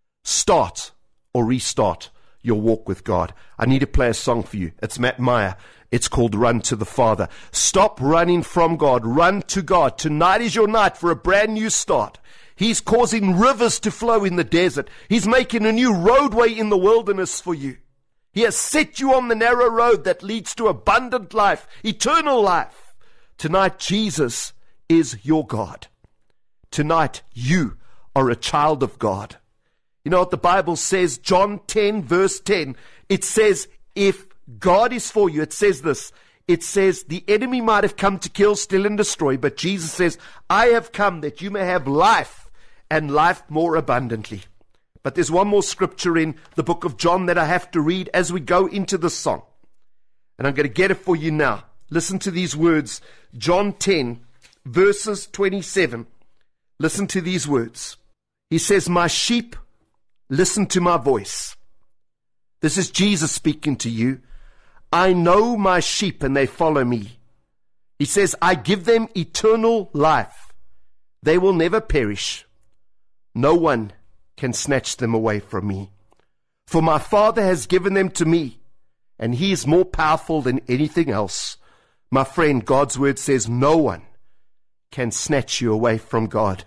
start or restart your walk with God. I need to play a song for you. It's Matt Meyer. It's called Run to the Father. Stop running from God. Run to God. Tonight is your night for a brand new start. He's causing rivers to flow in the desert. He's making a new roadway in the wilderness for you. He has set you on the narrow road that leads to abundant life, eternal life. Tonight, Jesus is your God. Tonight, you are a child of God. You know what the Bible says? John 10, verse 10. It says, if God is for you, it says this. It says, the enemy might have come to kill, steal, and destroy, but Jesus says, I have come that you may have life and life more abundantly. But there's one more scripture in the book of John that I have to read as we go into the song. And I'm going to get it for you now. Listen to these words. John 10, verses 27. Listen to these words. He says, my sheep listen to my voice. This is Jesus speaking to you. I know my sheep and they follow me. He says, I give them eternal life. They will never perish. No one can snatch them away from me. For my Father has given them to me, and he is more powerful than anything else. My friend, God's word says no one can snatch you away from God.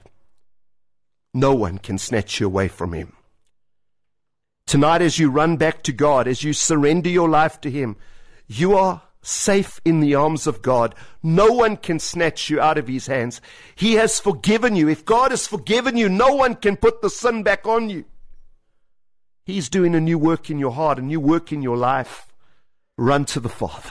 No one can snatch you away from him. Tonight, as you run back to God, as you surrender your life to him, you are safe in the arms of God. No one can snatch you out of his hands. He has forgiven you. If God has forgiven you, no one can put the sin back on you. He's doing a new work in your heart, a new work in your life. Run to the Father.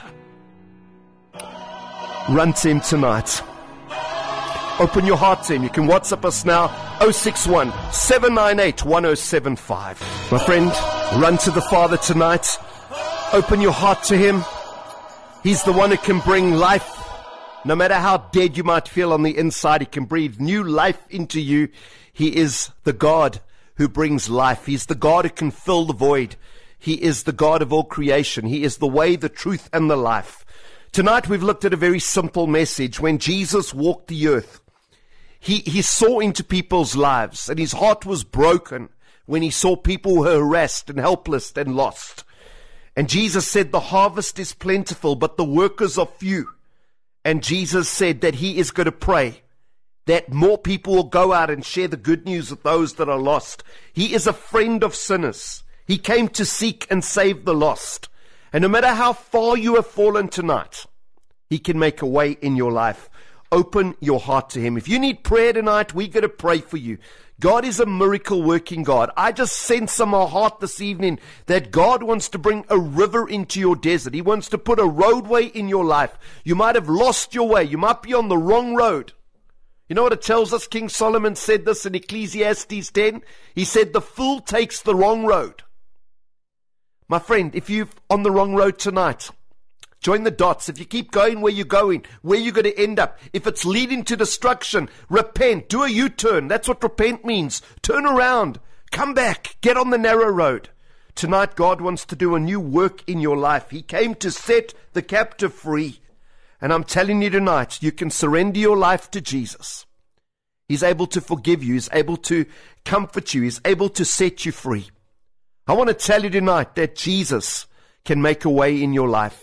Run to him tonight. Open your heart to him. You can WhatsApp us now, 061 798 1075. My friend, run to the Father tonight. Open your heart to him. He's the one who can bring life. No matter how dead you might feel on the inside, he can breathe new life into you. He is the God who brings life. He's the God who can fill the void. He is the God of all creation. He is the way, the truth, and the life. Tonight we've looked at a very simple message. When Jesus walked the earth, he saw into people's lives, and his heart was broken when he saw people who were harassed and helpless and lost. And Jesus said, the harvest is plentiful, but the workers are few. And Jesus said that he is going to pray that more people will go out and share the good news with those that are lost. He is a friend of sinners. He came to seek and save the lost. And no matter how far you have fallen tonight, he can make a way in your life. Open your heart to him. If you need prayer tonight, we're going to pray for you. God is a miracle working God. I just sense in my heart this evening that God wants to bring a river into your desert. He wants to put a roadway in your life. You might have lost your way. You might be on the wrong road. You know what it tells us? King Solomon said this in Ecclesiastes 10. He said, the fool takes the wrong road. My friend, if you're on the wrong road tonight, join the dots. If you keep going where you're going, where you're going to end up, if it's leading to destruction, repent, do a U-turn. That's what repent means. Turn around, come back, get on the narrow road. Tonight, God wants to do a new work in your life. He came to set the captive free. And I'm telling you tonight, you can surrender your life to Jesus. He's able to forgive you. He's able to comfort you. He's able to set you free. I want to tell you tonight that Jesus can make a way in your life.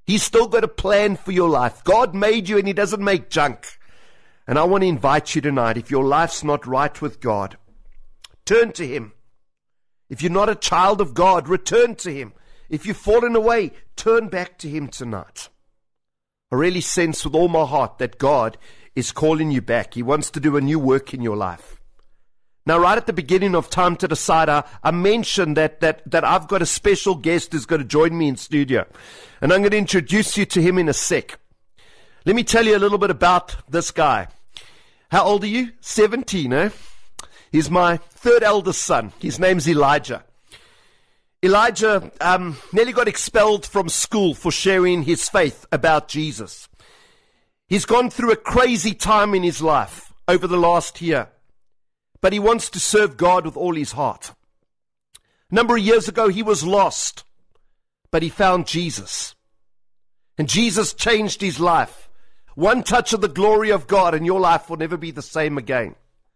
He's still got a plan for your life. God made you and He doesn't make junk. And I want to invite you tonight, if your life's not right with God, turn to Him. If you're not a child of God, return to Him. If you've fallen away, turn back to Him tonight. I really sense with all my heart that God is calling you back. He wants to do a new work in your life. Now, right at the beginning of Time to Decide, I mentioned that I've got a special guest who's going to join me in studio. And I'm going to introduce you to him in a sec. Let me tell you a little bit about this guy. How old are you? 17, eh? He's my third eldest son. His name's Elijah. Elijah nearly got expelled from school for sharing his faith about Jesus. He's gone through a crazy time in his life over the last year. But he wants to serve God with all his heart. A number of years ago, he was lost, but he found Jesus. And Jesus changed his life. One touch of the glory of God, and your life will never be the same again.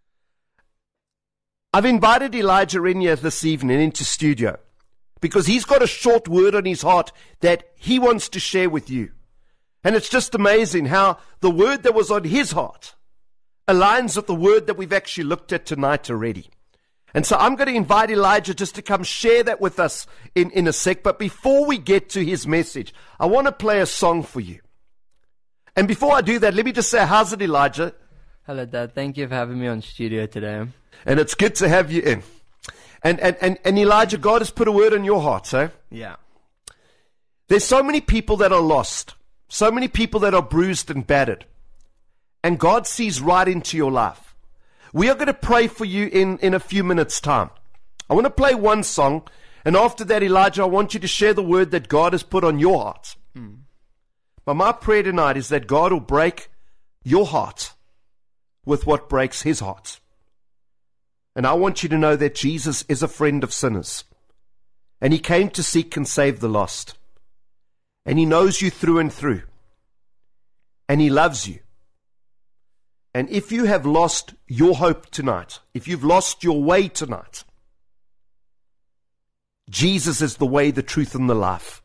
I've invited Elijah in here this evening into studio because he's got a short word on his heart that he wants to share with you. And it's just amazing how the word that was on his heart aligns with the word that we've actually looked at tonight already. And so I'm going to invite Elijah just to come share that with us in a sec. But before we get to his message, I want to play a song for you. And before I do that, let me just say, how's it, Elijah? Hello, Dad. Thank you for having me on studio today. And it's good to have you in. And Elijah, God has put a word on your heart, eh? Yeah. There's so many people that are lost. So many people that are bruised and battered. And God sees right into your life. We are going to pray for you in a few minutes' time. I want to play one song, and after that, Elijah, I want you to share the word that God has put on your heart. But my prayer tonight is that God will break your heart with what breaks His heart. And I want you to know that Jesus is a friend of sinners. And He came to seek and save the lost. And He knows you through and through. And He loves you. And if you have lost your hope tonight, if you've lost your way tonight, Jesus is the way, the truth, and the life.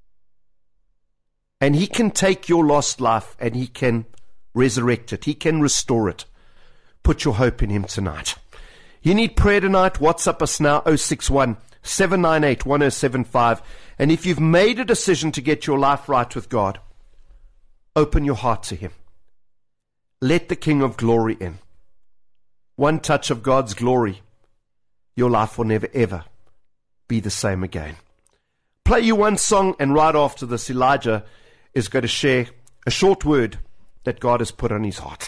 And He can take your lost life and He can resurrect it. He can restore it. Put your hope in Him tonight. You need prayer tonight? WhatsApp us now, 061 798 1075. And if you've made a decision to get your life right with God, open your heart to Him. Let the King of Glory in. One touch of God's glory, your life will never ever be the same again. Play you one song, and right after this, Elijah is going to share a short word that God has put on his heart.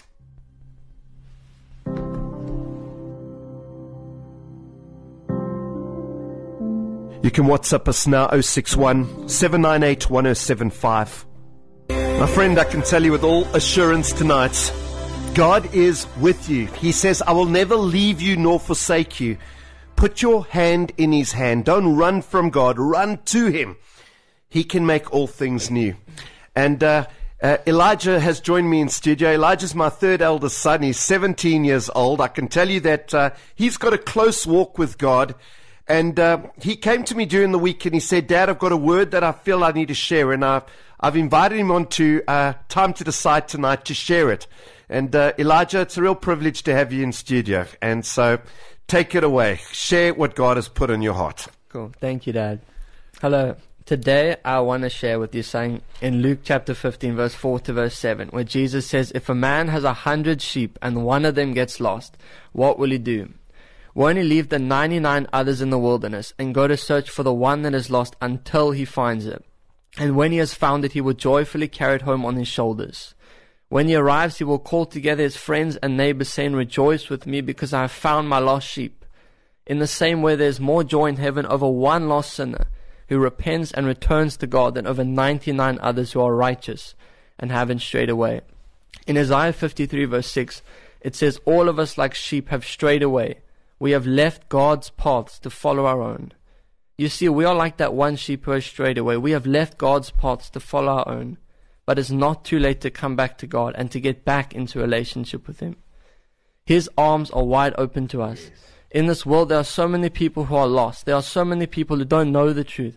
You can WhatsApp us now, 061 798 1075. My friend, I can tell you with all assurance tonight, God is with you. He says, I will never leave you nor forsake you. Put your hand in His hand. Don't run from God. Run to Him. He can make all things new. And Elijah has joined me in studio. Elijah's my third eldest son. He's 17 years old. I can tell you that he's got a close walk with God. And he came to me during the week and he said, Dad, I've got a word that I feel I need to share. And I've invited him on to Time to Decide tonight to share it. And Elijah, it's a real privilege to have you in studio. And so take it away. Share what God has put in your heart. Cool. Thank you, Dad. Hello. Today I want to share with you something in Luke chapter 15, verse 4 to verse 7, where Jesus says, if a man has 100 sheep and one of them gets lost, what will he do? Won't he leave the 99 others in the wilderness and go to search for the one that is lost until he finds it? And when he has found it, he will joyfully carry it home on his shoulders. When he arrives, he will call together his friends and neighbors, saying, rejoice with me, because I have found my lost sheep. In the same way, there is more joy in heaven over one lost sinner who repents and returns to God than over 99 others who are righteous and haven't strayed away. In Isaiah 53, verse 6, it says, all of us like sheep have strayed away. We have left God's paths to follow our own. You see, we are like that one sheep who has strayed away. We have left God's paths to follow our own. But it's not too late to come back to God and to get back into a relationship with Him. His arms are wide open to us. In this world, there are so many people who are lost. There are so many people who don't know the truth.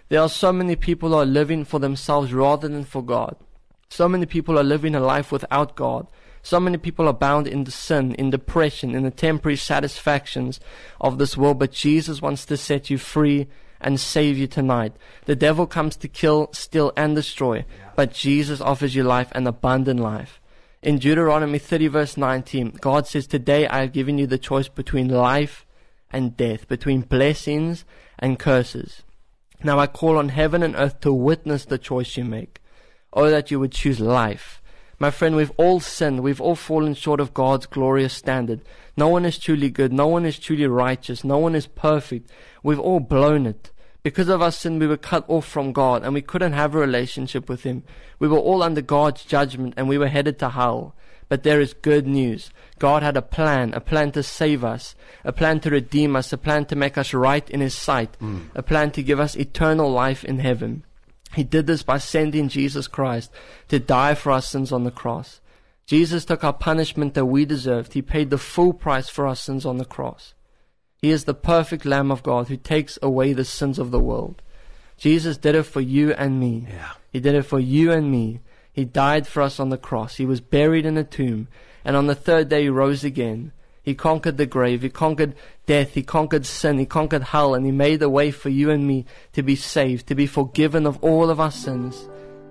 There are so many people who are living for themselves rather than for God. So many people are living a life without God. So many people are bound in the sin, in depression, in the temporary satisfactions of this world. But Jesus wants to set you free and save you tonight. The devil comes to kill, steal, and destroy. But Jesus offers you life, and abundant life. In Deuteronomy 30 verse 19, God says, today I have given you the choice between life and death, between blessings and curses. Now I call on heaven and earth to witness the choice you make. Oh, that you would choose life. My friend, we've all sinned. We've all fallen short of God's glorious standard. No one is truly good. No one is truly righteous. No one is perfect. We've all blown it. Because of our sin, we were cut off from God, and we couldn't have a relationship with Him. We were all under God's judgment, and we were headed to hell. But there is good news. God had a plan to save us, a plan to redeem us, a plan to make us right in His sight, a plan to give us eternal life in heaven. He did this by sending Jesus Christ to die for our sins on the cross. Jesus took our punishment that we deserved. He paid the full price for our sins on the cross. He is the perfect Lamb of God who takes away the sins of the world. Jesus did it for you and me. Yeah. He did it for you and me. He died for us on the cross. He was buried in a tomb. And on the third day He rose again. He conquered the grave. He conquered death. He conquered sin. He conquered hell. And He made a way for you and me to be saved, to be forgiven of all of our sins,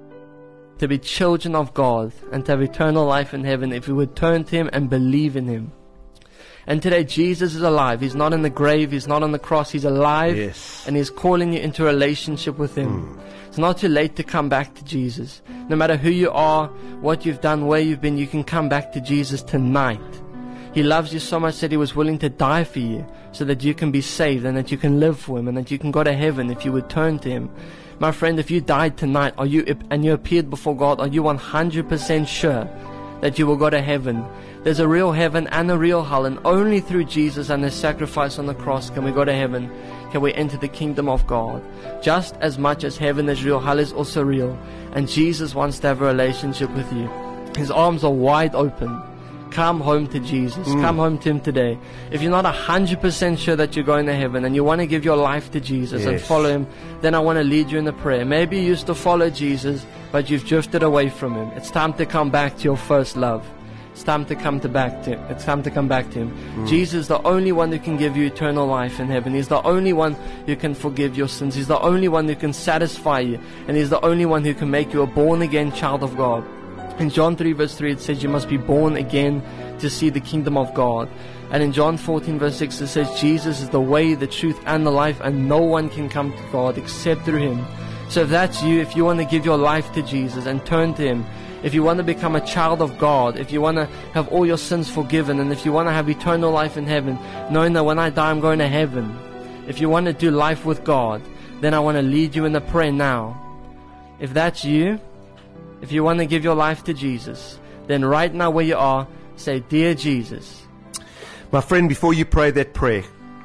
to be children of God, and to have eternal life in heaven if we would turn to Him and believe in Him. And today Jesus is alive. He's not in the grave. He's not on the cross. He's alive. Yes. And He's calling you into a relationship with Him. It's not too late to come back to Jesus. No matter who you are, what you've done, where you've been, you can come back to Jesus tonight. He loves you so much that He was willing to die for you so that you can be saved and that you can live for Him and that you can go to heaven if you would turn to Him. My friend, if you died tonight and you appeared before God, are you 100% sure that you will go to heaven? There's a real heaven and a real hell, and only through Jesus and His sacrifice on the cross can we go to heaven, can we enter the kingdom of God. Just as much as heaven is real, hell is also real, and Jesus wants to have a relationship with you. His arms are wide open. Come home to Jesus. Come home to Him today. If you're not 100% sure that you're going to heaven and you want to give your life to Jesus and follow Him, then I want to lead you in a prayer. Maybe you used to follow Jesus, but you've drifted away from Him. It's time to come back to your first love. It's time to come back to Him. It's time to come back to Him. Jesus is the only one who can give you eternal life in heaven. He's the only one who can forgive your sins. He's the only one who can satisfy you. And He's the only one who can make you a born-again child of God. In John 3 verse 3 it says you must be born again to see the kingdom of God. And in John 14 verse 6 it says Jesus is the way, the truth, and the life, and no one can come to God except through Him. So if that's you, if you want to give your life to Jesus and turn to Him, if you want to become a child of God, if you want to have all your sins forgiven, and if you want to have eternal life in heaven, knowing that when I die I'm going to heaven, if you want to do life with God, then I want to lead you in a prayer now. If that's you, if you want to give your life to Jesus, then right now where you are, say, Dear Jesus. My friend, before you pray that prayer,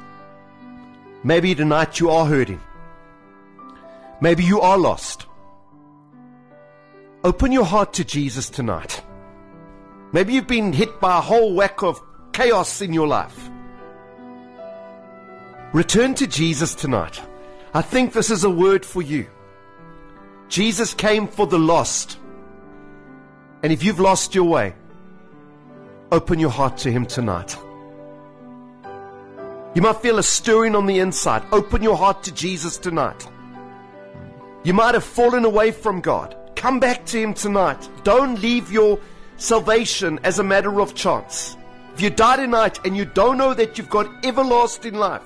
maybe tonight you are hurting. Maybe you are lost. Open your heart to Jesus tonight. Maybe you've been hit by a whole whack of chaos in your life. Return to Jesus tonight. I think this is a word for you. Jesus came for the lost. And if you've lost your way, open your heart to Him tonight. You might feel a stirring on the inside. Open your heart to Jesus tonight. You might have fallen away from God. Come back to Him tonight. Don't leave your salvation as a matter of chance. If you die tonight and you don't know that you've got everlasting life,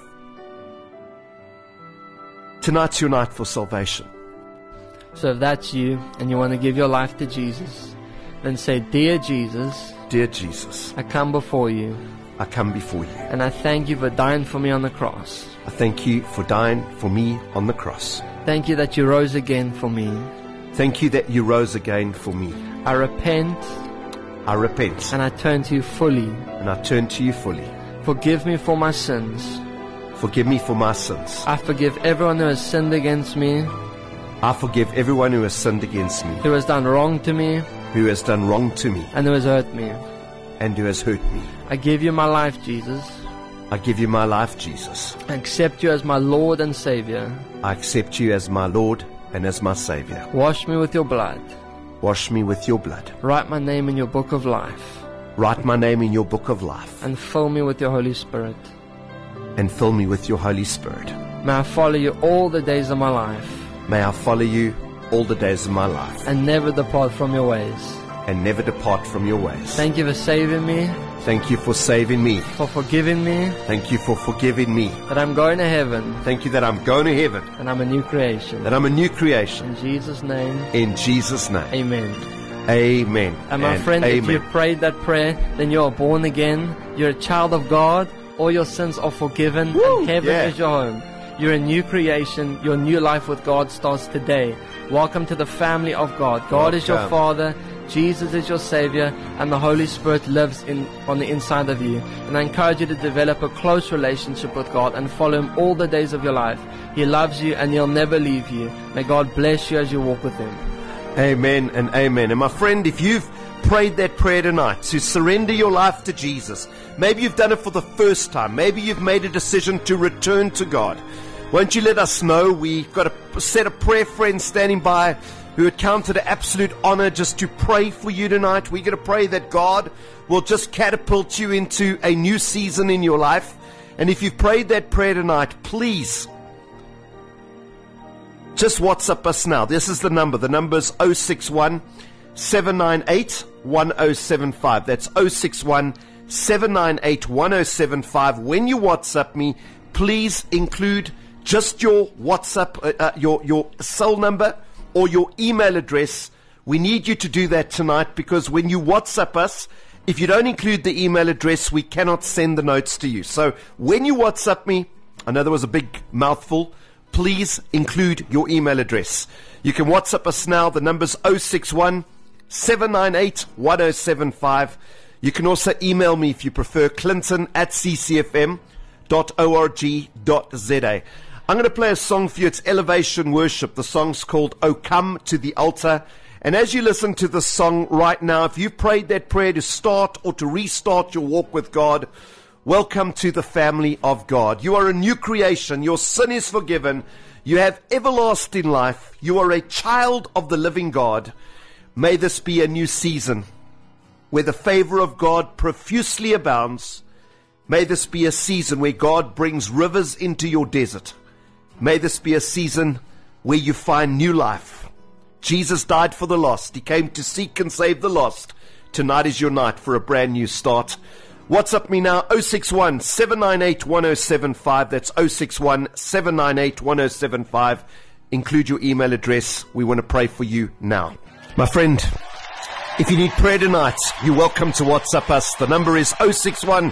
tonight's your night for salvation. So if that's you and you want to give your life to Jesus, then say, Dear Jesus, Dear Jesus, I come before you. I come before you. And I thank you for dying for me on the cross. I thank you for dying for me on the cross. Thank you that you rose again for me. Thank you that you rose again for me. I repent. I repent. And I turn to you fully. And I turn to you fully. Forgive me for my sins. Forgive me for my sins. I forgive everyone who has sinned against me. I forgive everyone who has sinned against me. Who has done wrong to me. Who has done wrong to me. And who has hurt me. And who has hurt me. I give you my life, Jesus. I give you my life, Jesus. I accept you as my Lord and Savior. I accept you as my Lord and as my Savior. Wash me with your blood. Wash me with your blood. Write my name in your book of life. Write my name in your book of life. And fill me with your Holy Spirit. And fill me with your Holy Spirit. May I follow you all the days of my life. May I follow you all the days of my life. And never depart from your ways. And never depart from your ways. Thank you for saving me. Thank you for saving me. For forgiving me. Thank you for forgiving me. That I'm going to heaven. Thank you that I'm going to heaven. And I'm a new creation. That I'm a new creation. In Jesus' name. In Jesus' name. Amen. Amen. And my friend, if you prayed that prayer, then you are born again. You're a child of God. All your sins are forgiven. Woo, and heaven yeah. is your home. You're a new creation. Your new life with God starts today. Welcome to the family of God. God is your Father. Jesus is your Savior, and the Holy Spirit lives on the inside of you. And I encourage you to develop a close relationship with God and follow Him all the days of your life. He loves you and He'll never leave you. May God bless you as you walk with Him. Amen and amen. And my friend, if you've prayed that prayer tonight to surrender your life to Jesus, maybe you've done it for the first time, maybe you've made a decision to return to God, won't you let us know? We've got a set of prayer friends standing by who would count it an absolute honor just to pray for you tonight. We're going to pray that God will just catapult you into a new season in your life. And if you've prayed that prayer tonight, please just WhatsApp us now. This is the number. The number is 061 798 1075. That's 061 798 1075. When you WhatsApp me, please include just your WhatsApp, your cell number or your email address. We need you to do that tonight, because when you WhatsApp us, if you don't include the email address, we cannot send the notes to you. So when you WhatsApp me, I know there was a big mouthful, please include your email address. You can WhatsApp us now. The number's 061 798 1075. You can also email me if you prefer, clinton@ccfm.org.za. I'm going to play a song for you. It's Elevation Worship. The song's called "Oh Come to the Altar." And as you listen to the song right now, if you prayed that prayer to start or to restart your walk with God, welcome to the family of God. You are a new creation. Your sin is forgiven. You have everlasting life. You are a child of the living God. May this be a new season where the favor of God profusely abounds. May this be a season where God brings rivers into your desert. May this be a season where you find new life. Jesus died for the lost. He came to seek and save the lost. Tonight is your night for a brand new start. WhatsApp me now, 061 798 1075. That's 061 798 1075. Include your email address. We want to pray for you now. My friend, if you need prayer tonight, you're welcome to WhatsApp us. The number is 061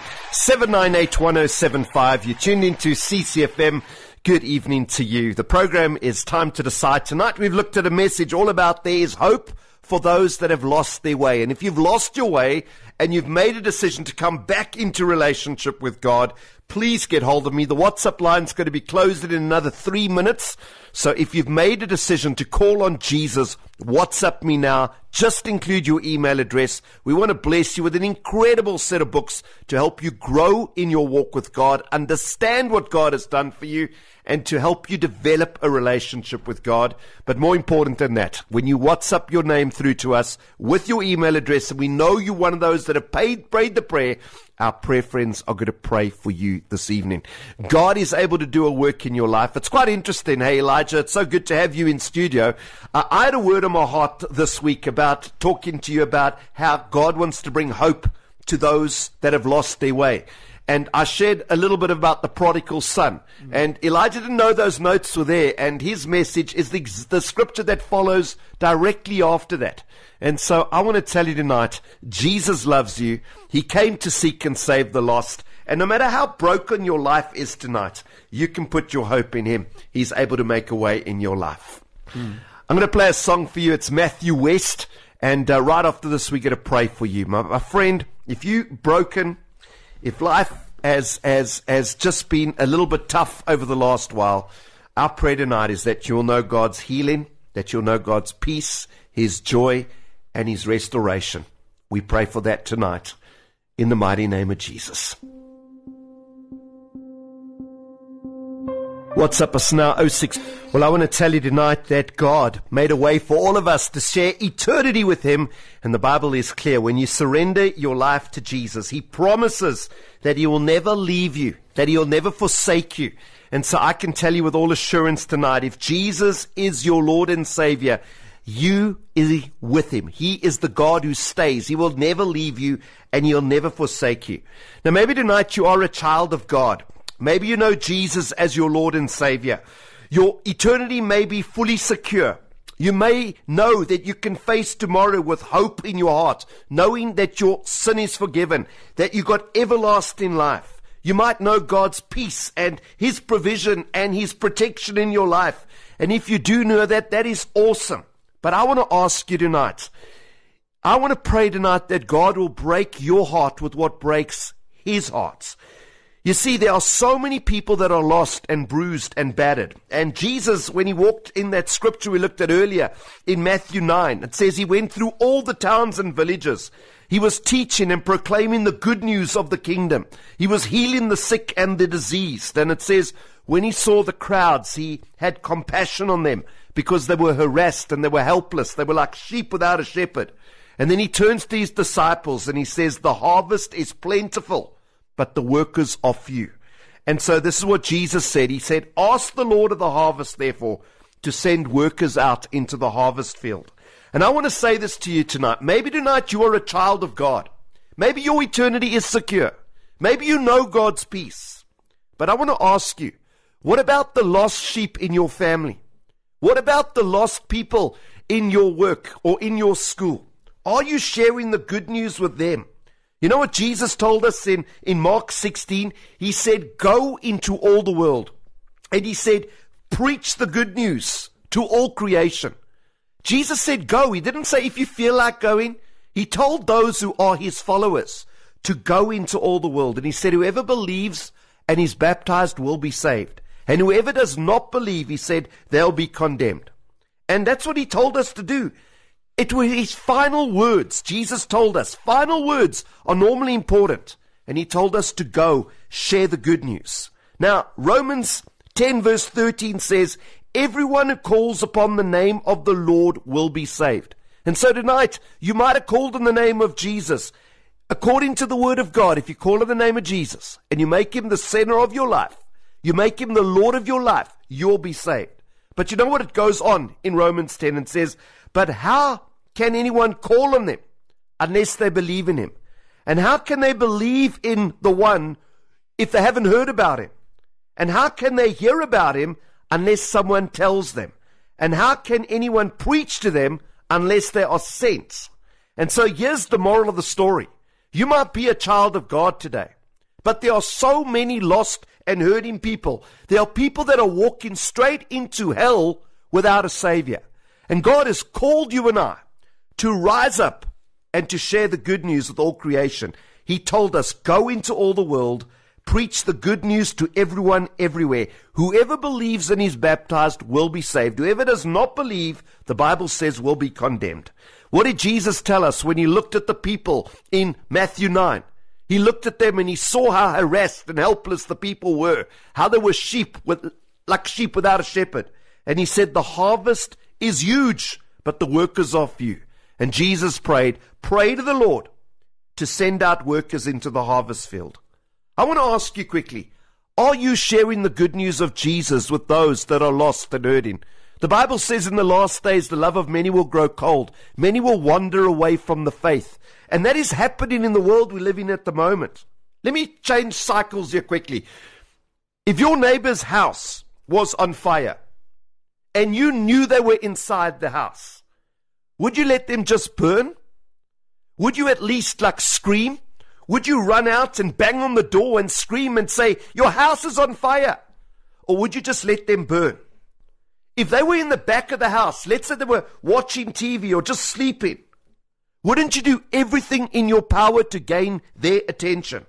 798 1075. You're tuned into CCFM. Good evening to you. The program is Time to Decide. Tonight we've looked at a message all about there is hope for those that have lost their way. And if you've lost your way and you've made a decision to come back into relationship with God, please get hold of me. The WhatsApp line's going to be closed in another 3 minutes. So if you've made a decision to call on Jesus, WhatsApp me now. Just include your email address. We want to bless you with an incredible set of books to help you grow in your walk with God, understand what God has done for you, and to help you develop a relationship with God. But more important than that, when you WhatsApp your name through to us with your email address, and we know you're one of those that have prayed the prayer, our prayer friends are going to pray for you this evening. God is able to do a work in your life. It's quite interesting. Hey, Elijah, it's so good to have you in studio. I had a word on my heart this week about talking to you about how God wants to bring hope to those that have lost their way. And I shared a little bit about the prodigal son. And Elijah didn't know those notes were there. And his message is the scripture that follows directly after that. And so I want to tell you tonight, Jesus loves you. He came to seek and save the lost. And no matter how broken your life is tonight, you can put your hope in Him. He's able to make a way in your life. I'm going to play a song for you. It's Matthew West. And right after this, we're going to pray for you. My friend, if you're broken, if life has just been a little bit tough over the last while, our prayer tonight is that you'll know God's healing, that you'll know God's peace, His joy, and His restoration. We pray for that tonight in the mighty name of Jesus. What's up, us now, 06. Well, I want to tell you tonight that God made a way for all of us to share eternity with Him. And the Bible is clear. When you surrender your life to Jesus, He promises that He will never leave you, that He will never forsake you. And so I can tell you with all assurance tonight, if Jesus is your Lord and Savior, you is with Him. He is the God who stays. He will never leave you and He'll never forsake you. Now, maybe tonight you are a child of God. Maybe you know Jesus as your Lord and Savior. Your eternity may be fully secure. You may know that you can face tomorrow with hope in your heart, knowing that your sin is forgiven, that you got everlasting life. You might know God's peace and His provision and His protection in your life. And if you do know that, that is awesome. But I want to ask you tonight, I want to pray tonight that God will break your heart with what breaks His heart. You see, there are so many people that are lost and bruised and battered. And Jesus, when He walked in that scripture we looked at earlier in Matthew 9, it says He went through all the towns and villages. He was teaching and proclaiming the good news of the kingdom. He was healing the sick and the diseased. And it says, when He saw the crowds, He had compassion on them because they were harassed and they were helpless. They were like sheep without a shepherd. And then He turns to His disciples and He says, the harvest is plentiful, but the workers are few. And so this is what Jesus said. He said, ask the Lord of the harvest, therefore, to send workers out into the harvest field. And I want to say this to you tonight. Maybe tonight you are a child of God. Maybe your eternity is secure. Maybe you know God's peace. But I want to ask you, what about the lost sheep in your family? What about the lost people in your work or in your school? Are you sharing the good news with them? You know what Jesus told us in Mark 16? He said, go into all the world. And He said, preach the good news to all creation. Jesus said, go. He didn't say if you feel like going. He told those who are His followers to go into all the world. And He said, whoever believes and is baptized will be saved. And whoever does not believe, He said, they'll be condemned. And that's what He told us to do. It were His final words. Jesus told us final words are normally important. And He told us to go share the good news. Now, Romans 10 verse 13 says, everyone who calls upon the name of the Lord will be saved. And so tonight, you might have called in the name of Jesus. According to the word of God, if you call in the name of Jesus and you make Him the center of your life, you make Him the Lord of your life, you'll be saved. But you know what it goes on in Romans 10 and says, but how can anyone call on them unless they believe in Him? And how can they believe in the one if they haven't heard about Him? And how can they hear about Him unless someone tells them? And how can anyone preach to them unless they are sent? And so here's the moral of the story. You might be a child of God today, but there are so many lost and hurting people. There are people that are walking straight into hell without a Savior. And God has called you and I to rise up and to share the good news with all creation. He told us, go into all the world, preach the good news to everyone everywhere. Whoever believes and is baptized will be saved. Whoever does not believe, the Bible says, will be condemned. What did Jesus tell us when He looked at the people in Matthew 9? He looked at them and He saw how harassed and helpless the people were, how they were like sheep without a shepherd. And He said, the harvest is huge, but the workers are few. And Jesus prayed, pray to the Lord to send out workers into the harvest field. I want to ask you quickly, are you sharing the good news of Jesus with those that are lost and hurting? The Bible says in the last days, the love of many will grow cold. Many will wander away from the faith. And that is happening in the world we live in at the moment. Let me change cycles here quickly. If your neighbor's house was on fire and you knew they were inside the house, would you let them just burn? Would you at least scream? Would you run out and bang on the door and scream and say, your house is on fire? Or would you just let them burn? If they were in the back of the house, let's say they were watching TV or just sleeping, wouldn't you do everything in your power to gain their attention?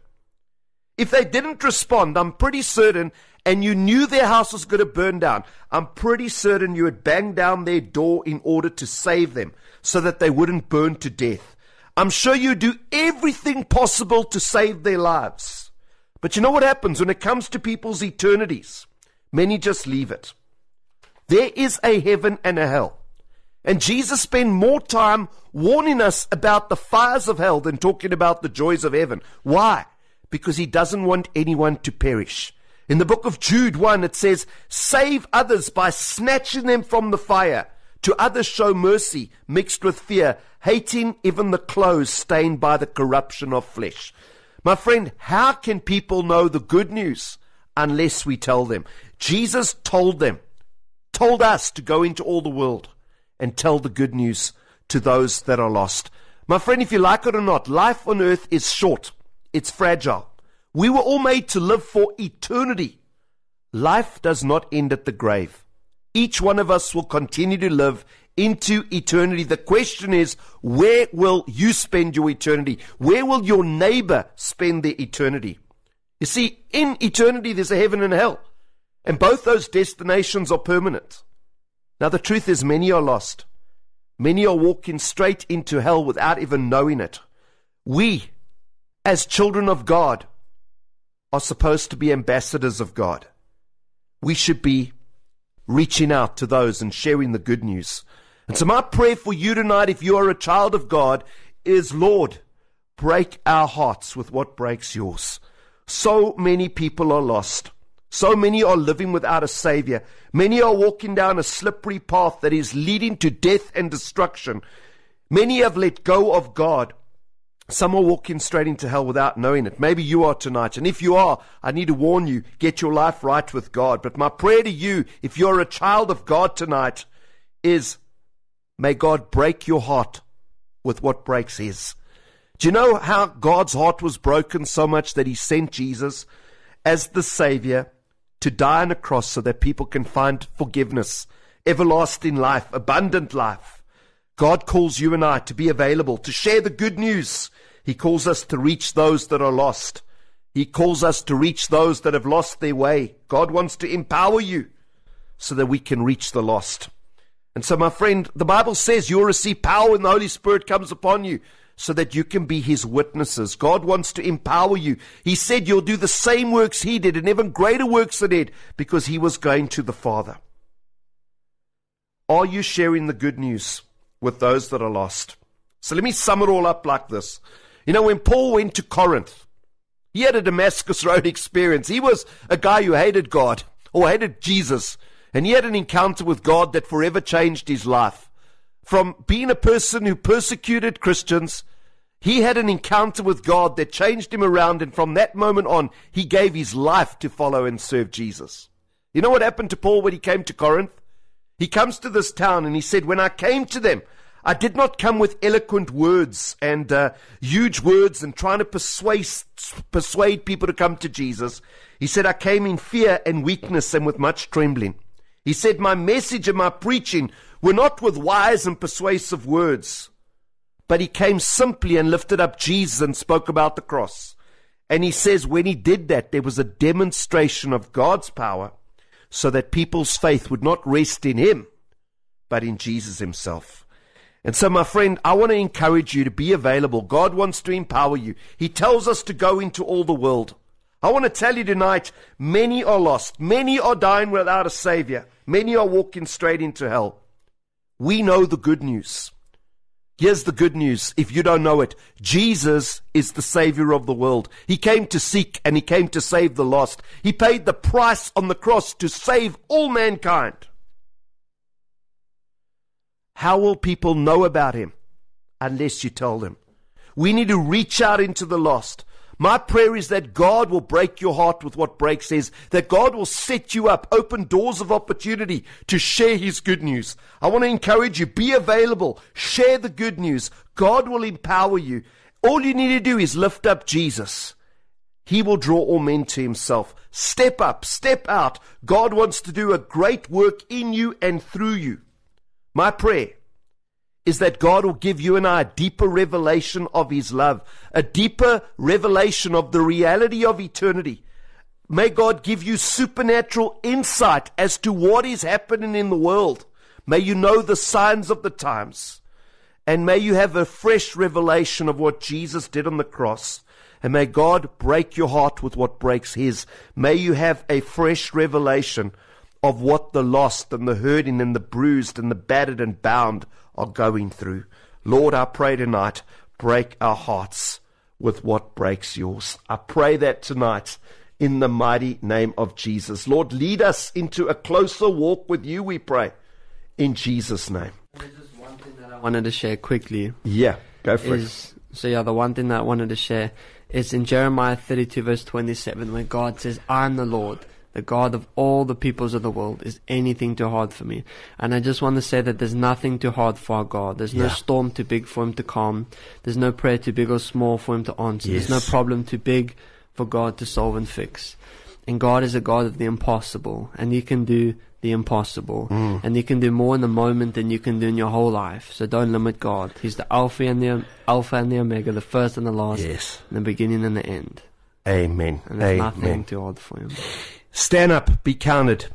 If they didn't respond, I'm pretty certain, and you knew their house was going to burn down, I'm pretty certain you would bang down their door in order to save them so that they wouldn't burn to death. I'm sure you do everything possible to save their lives. But you know what happens when it comes to people's eternities? Many just leave it. There is a heaven and a hell. And Jesus spent more time warning us about the fires of hell than talking about the joys of heaven. Why? Because he doesn't want anyone to perish. In the book of Jude 1, it says, save others by snatching them from the fire. To others show mercy mixed with fear, hating even the clothes stained by the corruption of flesh. My friend, how can people know the good news unless we tell them? Jesus told us to go into all the world and tell the good news to those that are lost. My friend, if you like it or not, life on earth is short. It's fragile. We were all made to live for eternity. Life does not end at the grave. Each one of us will continue to live into eternity. The question is, where will you spend your eternity? Where will your neighbor spend their eternity? You see, in eternity, there's a heaven and a hell. And both those destinations are permanent. Now, the truth is, many are lost. Many are walking straight into hell without even knowing it. We, as children of God, are supposed to be ambassadors of God. We should be reaching out to those and sharing the good news. And so my prayer for you tonight, if you are a child of God, is, Lord, break our hearts with what breaks yours. So many people are lost. So many are living without a Savior. Many are walking down a slippery path that is leading to death and destruction. Many have let go of God. Some are walking straight into hell without knowing it. Maybe you are tonight. And if you are, I need to warn you, get your life right with God. But my prayer to you, if you're a child of God tonight, is may God break your heart with what breaks his. Do you know how God's heart was broken so much that he sent Jesus as the Savior to die on a cross so that people can find forgiveness, everlasting life, abundant life? God calls you and I to be available, to share the good news. He calls us to reach those that are lost. He calls us to reach those that have lost their way. God wants to empower you so that we can reach the lost. And so, my friend, the Bible says you'll receive power when the Holy Spirit comes upon you so that you can be his witnesses. God wants to empower you. He said you'll do the same works he did and even greater works than he did because he was going to the Father. Are you sharing the good news with those that are lost? So let me sum it all up like this. You know, when Paul went to Corinth, he had a Damascus Road experience. He was a guy who hated God or hated Jesus. And he had an encounter with God that forever changed his life. From being a person who persecuted Christians, he had an encounter with God that changed him around. And from that moment on, he gave his life to follow and serve Jesus. You know what happened to Paul when he came to Corinth? He comes to this town and he said, when I came to them, I did not come with eloquent words and huge words and trying to persuade people to come to Jesus. He said, I came in fear and weakness and with much trembling. He said, my message and my preaching were not with wise and persuasive words, but he came simply and lifted up Jesus and spoke about the cross. And he says when he did that, there was a demonstration of God's power so that people's faith would not rest in him, but in Jesus himself. And so, my friend, I want to encourage you to be available. God wants to empower you. He tells us to go into all the world. I want to tell you tonight, many are lost. Many are dying without a Savior. Many are walking straight into hell. We know the good news. Here's the good news. If you don't know it, Jesus is the Savior of the world. He came to seek and he came to save the lost. He paid the price on the cross to save all mankind. How will people know about him unless you tell them? We need to reach out into the lost. My prayer is that God will break your heart with what breaks his, that God will set you up, open doors of opportunity to share his good news. I want to encourage you, be available, share the good news. God will empower you. All you need to do is lift up Jesus. He will draw all men to himself. Step up, step out. God wants to do a great work in you and through you. My prayer is that God will give you and I a deeper revelation of his love, a deeper revelation of the reality of eternity. May God give you supernatural insight as to what is happening in the world. May you know the signs of the times. And may you have a fresh revelation of what Jesus did on the cross. And may God break your heart with what breaks His. May you have a fresh revelation of what the lost and the hurting and the bruised and the battered and bound are going through. Lord, I pray tonight, break our hearts with what breaks yours. I pray that tonight in the mighty name of Jesus. Lord, lead us into a closer walk with you, we pray, in Jesus' name. There's just one thing that I wanted to share quickly. Yeah, go for it. The one thing that I wanted to share is in Jeremiah 32 verse 27, where God says, I am the Lord, the God of all the peoples of the world. Is anything too hard for me? And I just want to say that there's nothing too hard for our God. There's no storm too big for Him to calm. There's no prayer too big or small for Him to answer. Yes. There's no problem too big for God to solve and fix. And God is a God of the impossible, and He can do the impossible. And He can do more in the moment than you can do in your whole life. So don't limit God. He's the Alpha and the Omega, the first and the last, Yes. and the beginning and the end. Amen. And there's Amen. nothing too hard for Him. Stand up, be counted,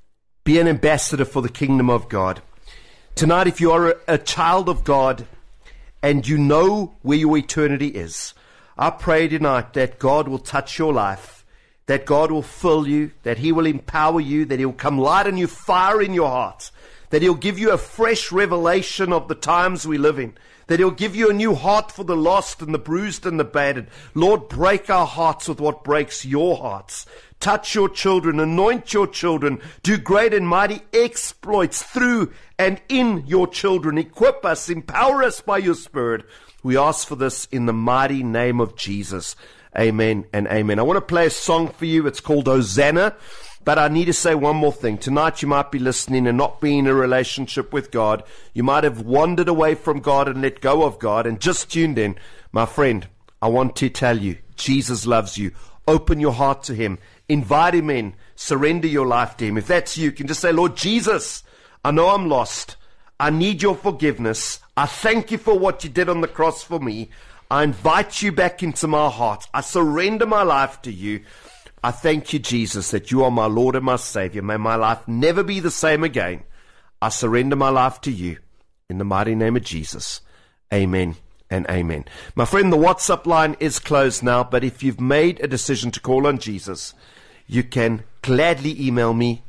be an ambassador for the kingdom of God. Tonight, if you are a child of God and you know where your eternity is, I pray tonight that God will touch your life, that God will fill you, that He will empower you, that He will come light on you, fire in your heart, that He'll give you a fresh revelation of the times we live in, that He'll give you a new heart for the lost and the bruised and the battered. Lord, break our hearts with what breaks your hearts. Touch your children, anoint your children, do great and mighty exploits through and in your children. Equip us, empower us by your Spirit. We ask for this in the mighty name of Jesus. Amen and amen. I want to play a song for you. It's called Hosanna. But I need to say one more thing. Tonight you might be listening and not be in a relationship with God. You might have wandered away from God and let go of God and just tuned in. My friend, I want to tell you, Jesus loves you. Open your heart to Him. Invite Him in. Surrender your life to Him. If that's you can just say, Lord Jesus, I know I'm lost. I need your forgiveness. I thank you for what you did on the cross for me. I invite you back into my heart. I surrender my life to you. I thank you, Jesus, that you are my Lord and my Savior. May my life never be the same again. I surrender my life to you in the mighty name of Jesus. Amen and amen. My friend, the WhatsApp line is closed now, but if you've made a decision to call on Jesus, you can gladly email me,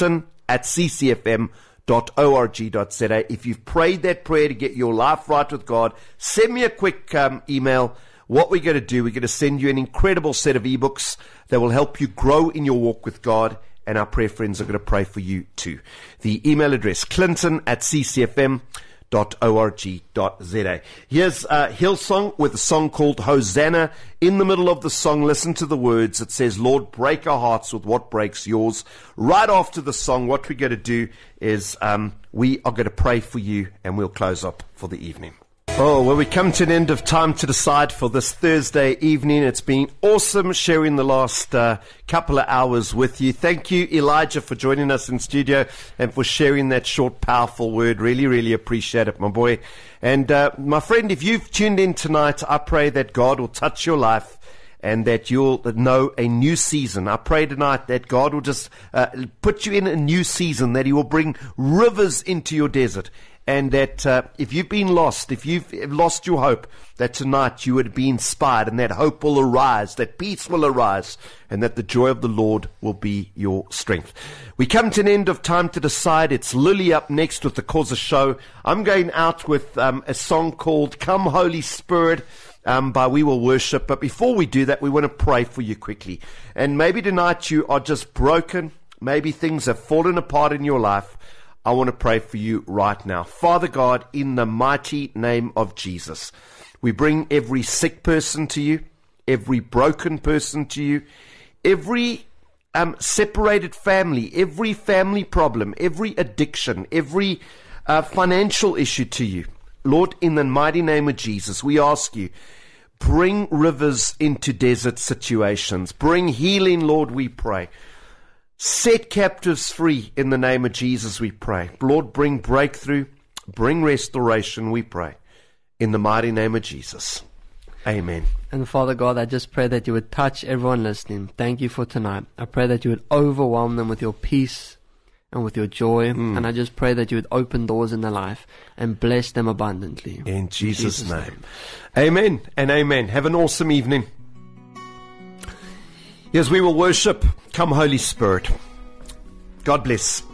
clinton@ccfm.org.za. If you've prayed that prayer to get your life right with God, send me a quick email. What we're going to do, we're going to send you an incredible set of ebooks that will help you grow in your walk with God, and our prayer friends are going to pray for you too. The email address, clinton@ccfm.org.za. Here's Hillsong with a song called Hosanna. In the middle of the song, listen to the words. It says, Lord, break our hearts with what breaks yours. Right after the song, what we're going to do is we are going to pray for you, and we'll close up for the evening. Oh, well, we come to an end of Time to Decide for this Thursday evening. It's been awesome sharing the last couple of hours with you. Thank you, Elijah, for joining us in studio and for sharing that short, powerful word. Really, really appreciate it, my boy. And my friend, if you've tuned in tonight, I pray that God will touch your life and that you'll know a new season. I pray tonight that God will just put you in a new season, that He will bring rivers into your desert. And that if you've been lost, if you've lost your hope, that tonight you would be inspired and that hope will arise, that peace will arise, and that the joy of the Lord will be your strength. We come to an end of Time to Decide. It's Lily up next with the Causa Show. I'm going out with a song called Come Holy Spirit by We Will Worship. But before we do that, we want to pray for you quickly. And maybe tonight you are just broken. Maybe things have fallen apart in your life. I want to pray for you right now. Father God, in the mighty name of Jesus, we bring every sick person to you, every broken person to you, every separated family, every family problem, every addiction, every financial issue to you. Lord, in the mighty name of Jesus, we ask you, bring rivers into desert situations. Bring healing, Lord, we pray. Set captives free in the name of Jesus, we pray. Lord, bring breakthrough, bring restoration, we pray. In the mighty name of Jesus. Amen. And Father God, I just pray that you would touch everyone listening. Thank you for tonight. I pray that you would overwhelm them with your peace and with your joy. And I just pray that you would open doors in their life and bless them abundantly. In Jesus' name. Amen and amen. Have an awesome evening. Yes, we will worship. Come, Holy Spirit. God bless.